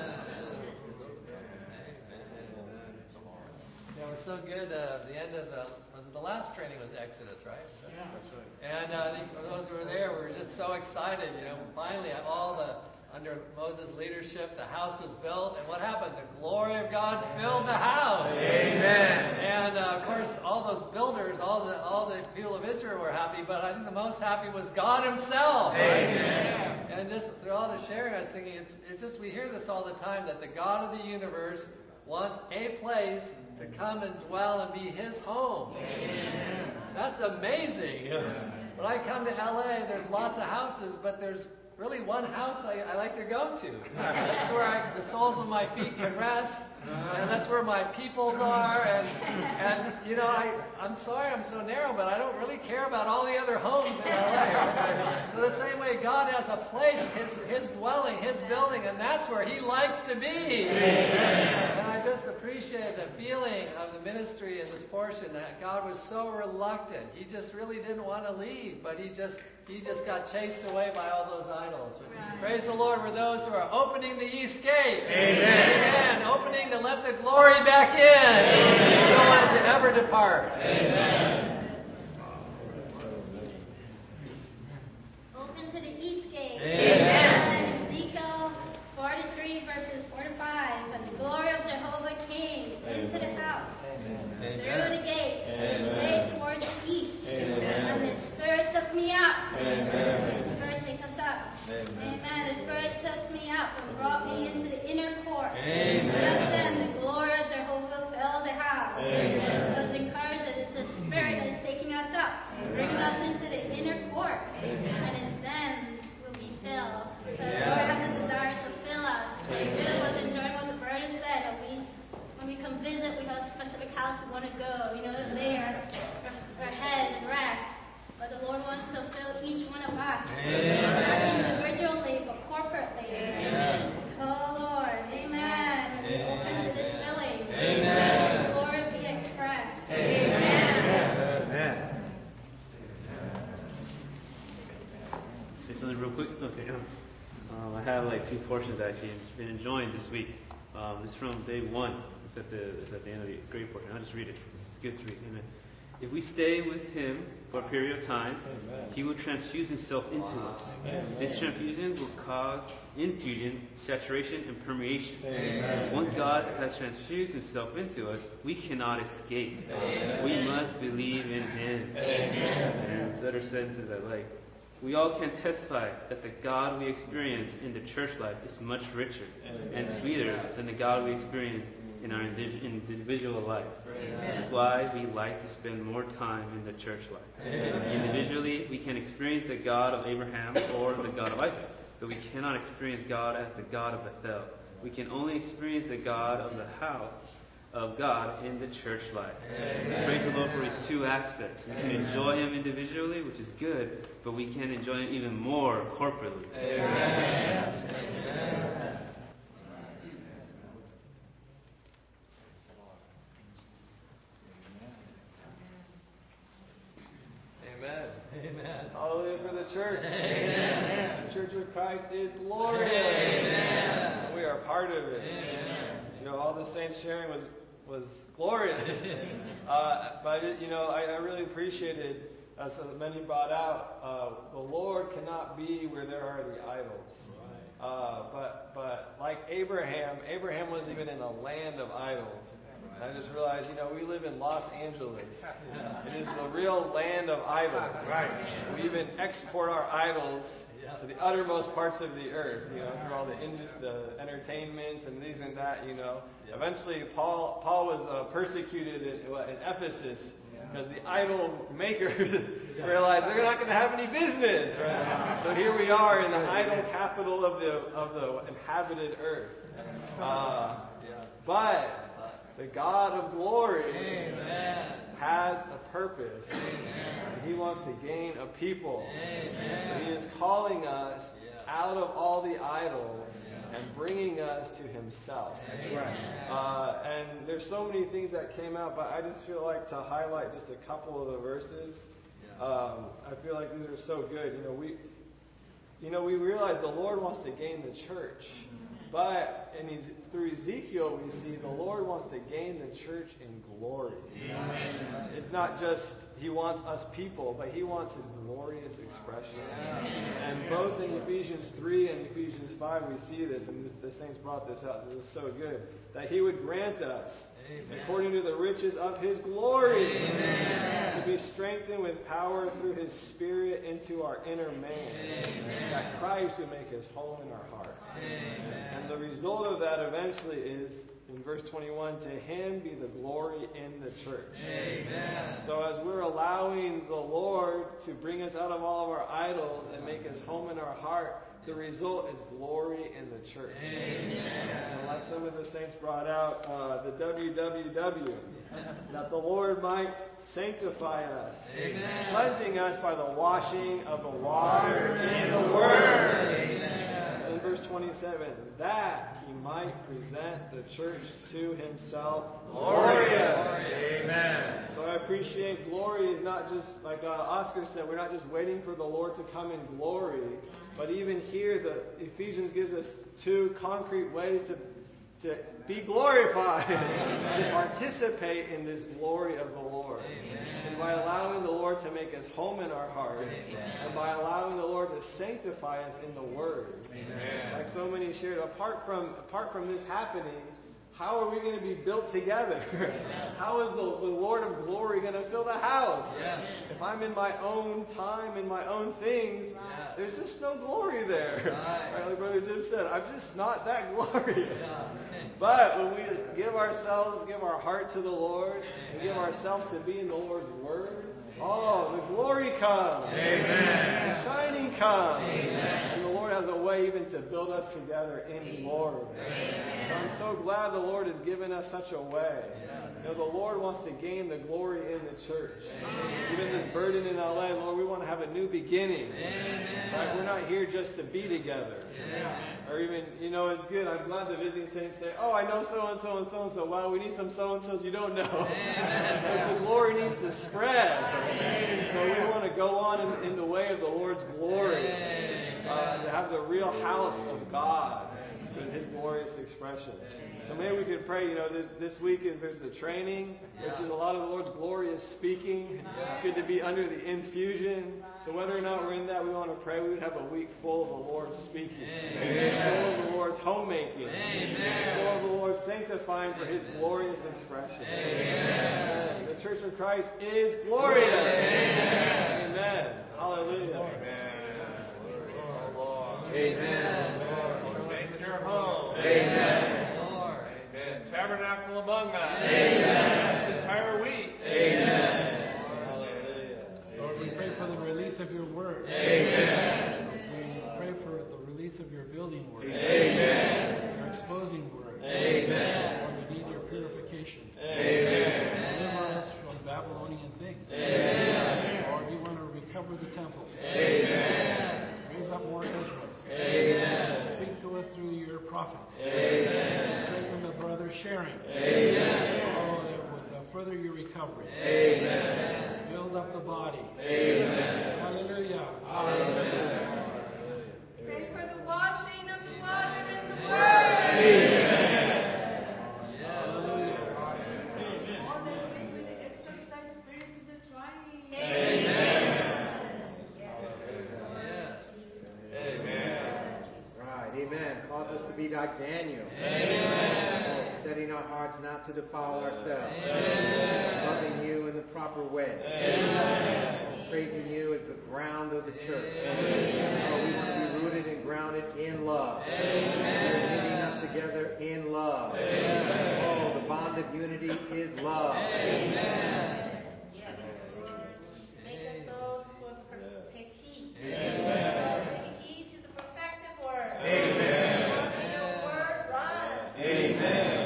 Yeah, it was so good. Uh, the end of the was it the last training was Exodus, right? Yeah, that's right. And uh, the, for those who were there, we were just so excited. You know, finally, all the under Moses' leadership, the house was built, and what happened? The glory of God filled the house. Amen. And uh, of course, all those builders, all the all the people of Israel were happy, but I think the most happy was God Himself. Right? Amen. And just through all the sharing, I was thinking, it's it's just we hear this all the time that the God of the universe wants a place to come and dwell and be His home. Amen. That's amazing. When I come to L A, there's lots of houses, but there's really one house I, I like to go to. That's where I, the soles of my feet can rest, and that's where my peoples are. And, and you know, I, I'm sorry I'm so narrow, but I don't really care about all the other homes in L A. So the same way God has a place, His, His dwelling, His building, and that's where He likes to be. Amen. And I just appreciate the feeling of the ministry in this portion that God was so reluctant. He just really didn't want to leave, but He just He just got chased away by all those idols. Right. Praise the Lord for those who are opening the east gate. Amen. Amen. Opening to let the glory back in. Amen. No one to ever depart. Amen. Open to the east gate. Amen. Ezekiel forty-three, verses four to five. But the glory of Jehovah came into the house. Amen. Through the gate, which lay towards the east. Amen. And the Spirit took me up. Amen. The Spirit takes us up. Amen. Amen. The Spirit took me up and brought me into the inner court. Amen. Just then the glory of Jehovah filled the house. Amen. So it's encouraged that it's the Spirit that is taking us up, bringing us into the inner court. Amen. And it's then we'll be filled. So the Lord has a desire to fill us. I really was enjoying what the brother said, that we when we come visit, we have a specific house we want to go, you know, to lay our, our, our head and rest. But the Lord wants to fill each one of us. Amen. Not individually, but corporately. Amen. Oh, Lord. Amen. Amen. Open to this filling. Amen. Glory be expressed. Amen. Amen. Say something real quick? Okay. Um, I have like two portions actually. I've been enjoying this week. Um, this is from day one. It's at the, it's at the end of the great portion. I'll just read it. It's good to read. Amen. If we stay with Him for a period of time, Amen. He will transfuse Himself into wow. us. Amen. This transfusion will cause infusion, saturation, and permeation. Amen. Once God has transfused Himself into us, we cannot escape. Amen. We must believe in Him. Amen. And this other sentences I like. We all can testify that the God we experience in the church life is much richer Amen. And sweeter than the God we experience in our individual life. Amen. This is why we like to spend more time in the church life. Amen. Individually, we can experience the God of Abraham or the God of Isaac, but we cannot experience God as the God of Bethel. We can only experience the God of the house of God in the church life. Amen. Praise the Lord for His two aspects. We can enjoy Him individually, which is good, but we can enjoy Him even more corporately. Amen. Amen. Amen. Amen. Hallelujah for the church. Amen. The Church of Christ is glorious. Amen. We are part of it. Amen. You know, all the saints sharing was was glorious. uh, but it, you know, I, I really appreciated, as so many brought out, uh, the Lord cannot be where there are the idols. Right. Uh, but but like Abraham, Abraham wasn't even in a land of idols. I just realized, you know, we live in Los Angeles. It is the real land of idols. Right. We even export our idols to the uttermost parts of the earth, you know, through all the, indus- the entertainments and these and that, you know. Eventually, Paul Paul was uh, persecuted in, in Ephesus because the idol makers realized they're not going to have any business. Right? So here we are in the idol capital of the of the inhabited earth. Uh, but the God of glory Amen. Has a purpose. Amen. He wants to gain a people. Amen. So He is calling us yeah. out of all the idols yeah. and bringing us to Himself. That's right. Uh, and there's so many things that came out, but I just feel like to highlight just a couple of the verses. Um, I feel like these are so good. You know, we, you know, we realize the Lord wants to gain the church, but in his, through Ezekiel we see the Lord wants to gain the church in glory. Amen. It's not just He wants us people, but He wants His glorious expression. Yeah. And both in Ephesians three and Ephesians five we see this, and the saints brought this out. It was so good that He would grant us, Amen. According to the riches of His glory, Amen. To be strengthened with power through His Spirit into our inner man, Amen. That Christ would make His home in our hearts. Amen. And the result of that eventually is, in verse twenty-one, to Him be the glory in the church. Amen. So as we're allowing the Lord to bring us out of all of our idols and make His home in our heart, the result is glory in the church. Amen. And like some of the saints brought out, uh, the W W W, that the Lord might sanctify us, Amen. Cleansing us by the washing of the water in the Word. Amen. In verse twenty-seven, that He might present the church to Himself glorious. Amen. So I appreciate glory is not just, like uh, Oscar said, we're not just waiting for the Lord to come in glory, but even here, the Ephesians gives us two concrete ways to to be glorified, to participate in this glory of the Lord. Amen. Is by allowing the Lord to make His home in our hearts, Amen. And by allowing the Lord to sanctify us in the Word. Amen. Like so many shared, apart from apart from this happening, how are we going to be built together? How is the, the Lord of glory going to fill the house? Yeah. If I'm in my own time, in my own things, yeah. There's just no glory there. Right. Right, like Brother Jim said, I'm just not that glorious. Yeah. But when we give ourselves, give our heart to the Lord, and give ourselves to be in the Lord's Word, oh, the glory comes. Amen. The shining comes. Amen. And the Lord has a way even to build us together in the Lord. Amen. So I'm so glad the Lord has given us such a way. You know, the Lord wants to gain the glory in the church. Amen. Even this burden in L A, Lord, we want to have a new beginning. Right? We're not here just to be together. Amen. Or even, you know, it's good. I'm glad the visiting saints say, oh, I know so-and-so and so-and-so. Well, we need some so-and-sos you don't know. Because the glory needs to spread. Amen. So we want to go on in, in the way of the Lord's glory. Uh, to have the real house of God with His glorious expression. So maybe we could pray, you know, this, this week is there's the training, which is a lot of the Lord's glorious speaking. It's good to be under the infusion. So whether or not we're in that, we want to pray we would have a week full of the Lord's speaking. Amen. Full of the Lord's homemaking. Amen. Full of the Lord sanctifying for His glorious expression. Amen. The Church of Christ is glorious. Amen. Amen. Hallelujah. Amen. Amen. Make your home. Amen. Amen. Tabernacle among us. Amen. This entire week. Amen. Hallelujah. Lord, we pray for the release of your word. Amen. We pray for the release of your building word. Amen. Your exposing word. Amen. Lord, we need your purification. Amen. Deliver us from Babylonian things. Amen. Lord, we want to recover the temple. Amen. Raise up more Ezras. Amen. Speak to us through your prophets. Amen. Strengthen the brothers sharing. Amen. Oh, that would uh, further your recovery. Amen. Build up the body. Amen. Hallelujah. Hallelujah. Pray for the washing of the water in the Word. Amen. Hallelujah. All that we with the exercise spirit to the trying. Amen. Right, amen. Cause us to be like Daniel. Amen. Setting our hearts not to defile ourselves. Amen. Loving you in the proper way. Amen. Praising you as the ground of the church. Amen. Oh, we want to be rooted and grounded in love. Amen. Knitting us together in love. Amen. Oh, the bond of unity is love. Amen. Yes, Lord. Make us those who take heed. Amen. Take heed to the perfected word. Amen. According to your word, run. Amen.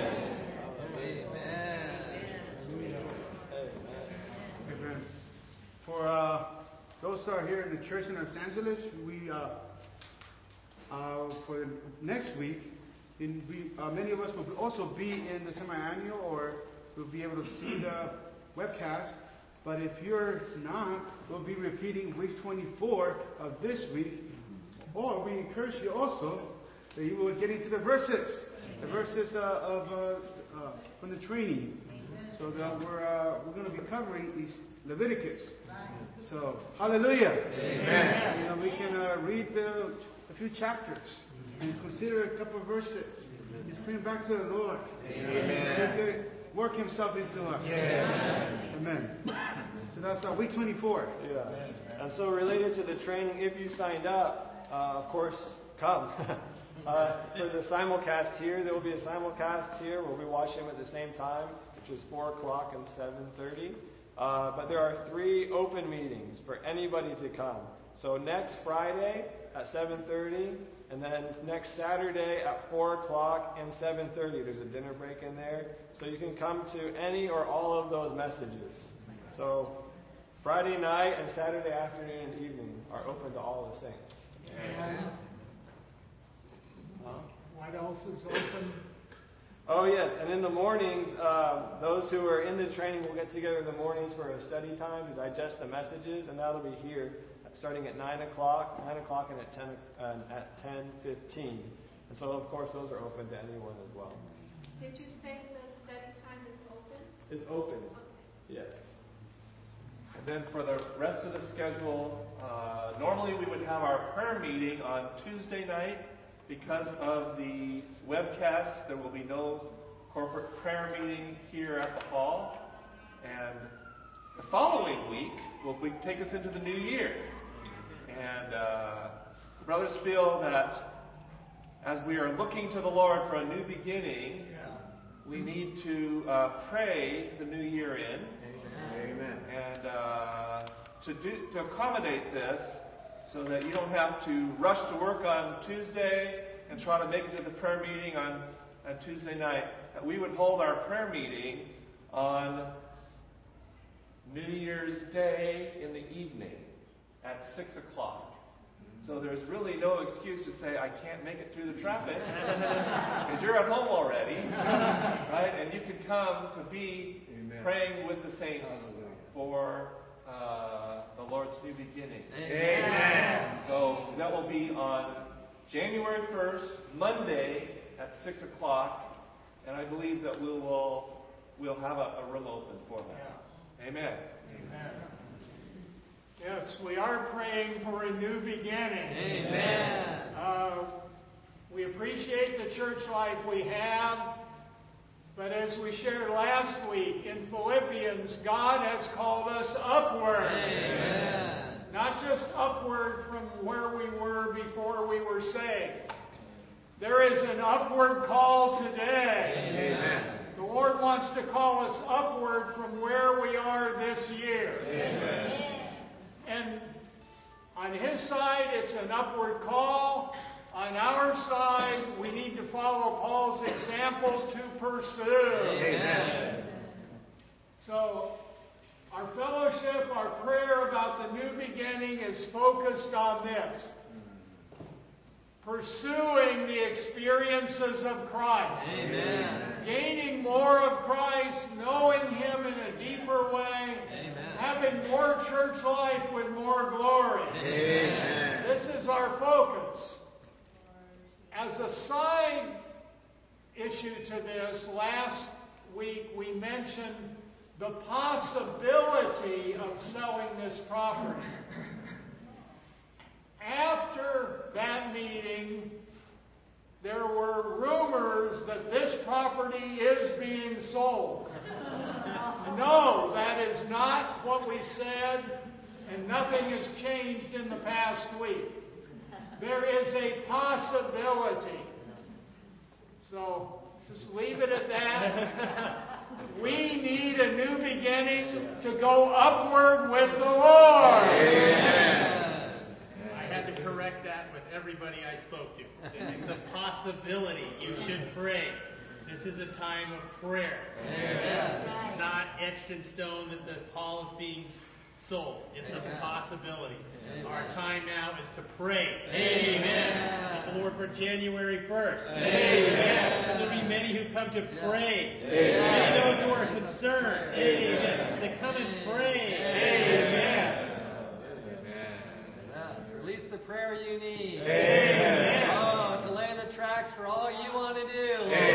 Amen. For uh, those who are here in the church in Los Angeles, we uh, uh, for the next week And we, uh, many of us will also be in the semi-annual, or we'll be able to see the webcast. But if you're not, we'll be repeating week twenty-four of this week. Or we encourage you also that you will get into the verses, the verses uh, of uh, uh, from the training. So that we're uh, we're going to be covering these Leviticus. So hallelujah. Amen. You know, we can uh, read the a few chapters and consider a couple of verses. Just bring it back to the Lord. Amen. Work Himself into us. Yeah. Amen. So that's uh, week twenty-four. Yeah. And so related to the training, if you signed up, uh, of course, come. uh, for the simulcast here, there will be a simulcast here. We'll be watching them at the same time, which is four o'clock and seven thirty. Uh, but there are three open meetings for anybody to come. So next Friday at seven thirty, and then next Saturday at four o'clock and seven thirty. There's a dinner break in there. So you can come to any or all of those messages. So Friday night and Saturday afternoon and evening are open to all the saints. And what else is open? Oh, yes. And in the mornings, uh, those who are in the training will get together in the mornings for a study time to digest the messages, and that'll be here starting at nine o'clock, nine o'clock and at ten, uh, at ten fifteen. And so, of course, those are open to anyone as well. Did you say the study time is open? It's open. Yes. And then for the rest of the schedule, uh, normally we would have our prayer meeting on Tuesday night. Because of the webcast, there will be no corporate prayer meeting here at the hall. And the following week will be, take us into the new year. And uh, brothers feel that as we are looking to the Lord for a new beginning, we need to uh, pray the new year in. Amen. And uh, to do to accommodate this, so that you don't have to rush to work on Tuesday and try to make it to the prayer meeting on, on Tuesday night, that we would hold our prayer meeting on New Year's Day in the evening at six o'clock. So there's really no excuse to say, I can't make it through the traffic, because you're at home already, right? And you can come to be Amen. Praying with the saints for uh, the Lord's new beginning. Amen. So that will be on January first, Monday at six o'clock, and I believe that we will we'll have a, a room open for that. Yeah. Amen. Amen. Yes, we are praying for a new beginning. Amen. Uh, we appreciate the church life we have, but as we shared last week in Philippians, God has called us upward. Amen. Not just upward from where we were before we were saved. There is an upward call today. Amen. The Lord wants to call us upward from where we are this year. Amen. And on His side, it's an upward call. On our side, we need to follow Paul's example to pursue. Amen. So, our fellowship, our prayer about the new beginning is focused on this. Pursuing the experiences of Christ. Amen. Gaining more of Christ, knowing Him in a deeper way. Amen. Having more church life with more glory. Amen. This is our focus. As a side issue to this, last week we mentioned the possibility of selling this property. After that meeting, there were rumors that this property is being sold. No, that is not what we said, and nothing has changed in the past week. There is a possibility. So, just leave it at that. We need a new beginning to go upward with the Lord. Amen. I had to correct that with everybody I spoke to. It's a possibility. You should pray. This is a time of prayer. Amen. It's not etched in stone that the hall is being soul. It's Amen. a possibility. Amen. Our time now is to pray. Amen. Amen. The Lord for January first. Amen. There'll be many who come to pray. Amen. Many those who are concerned. Amen. To come and pray. Amen. Yes, release the prayer you need. Amen. Oh, to lay the tracks for all you want to do. Lord.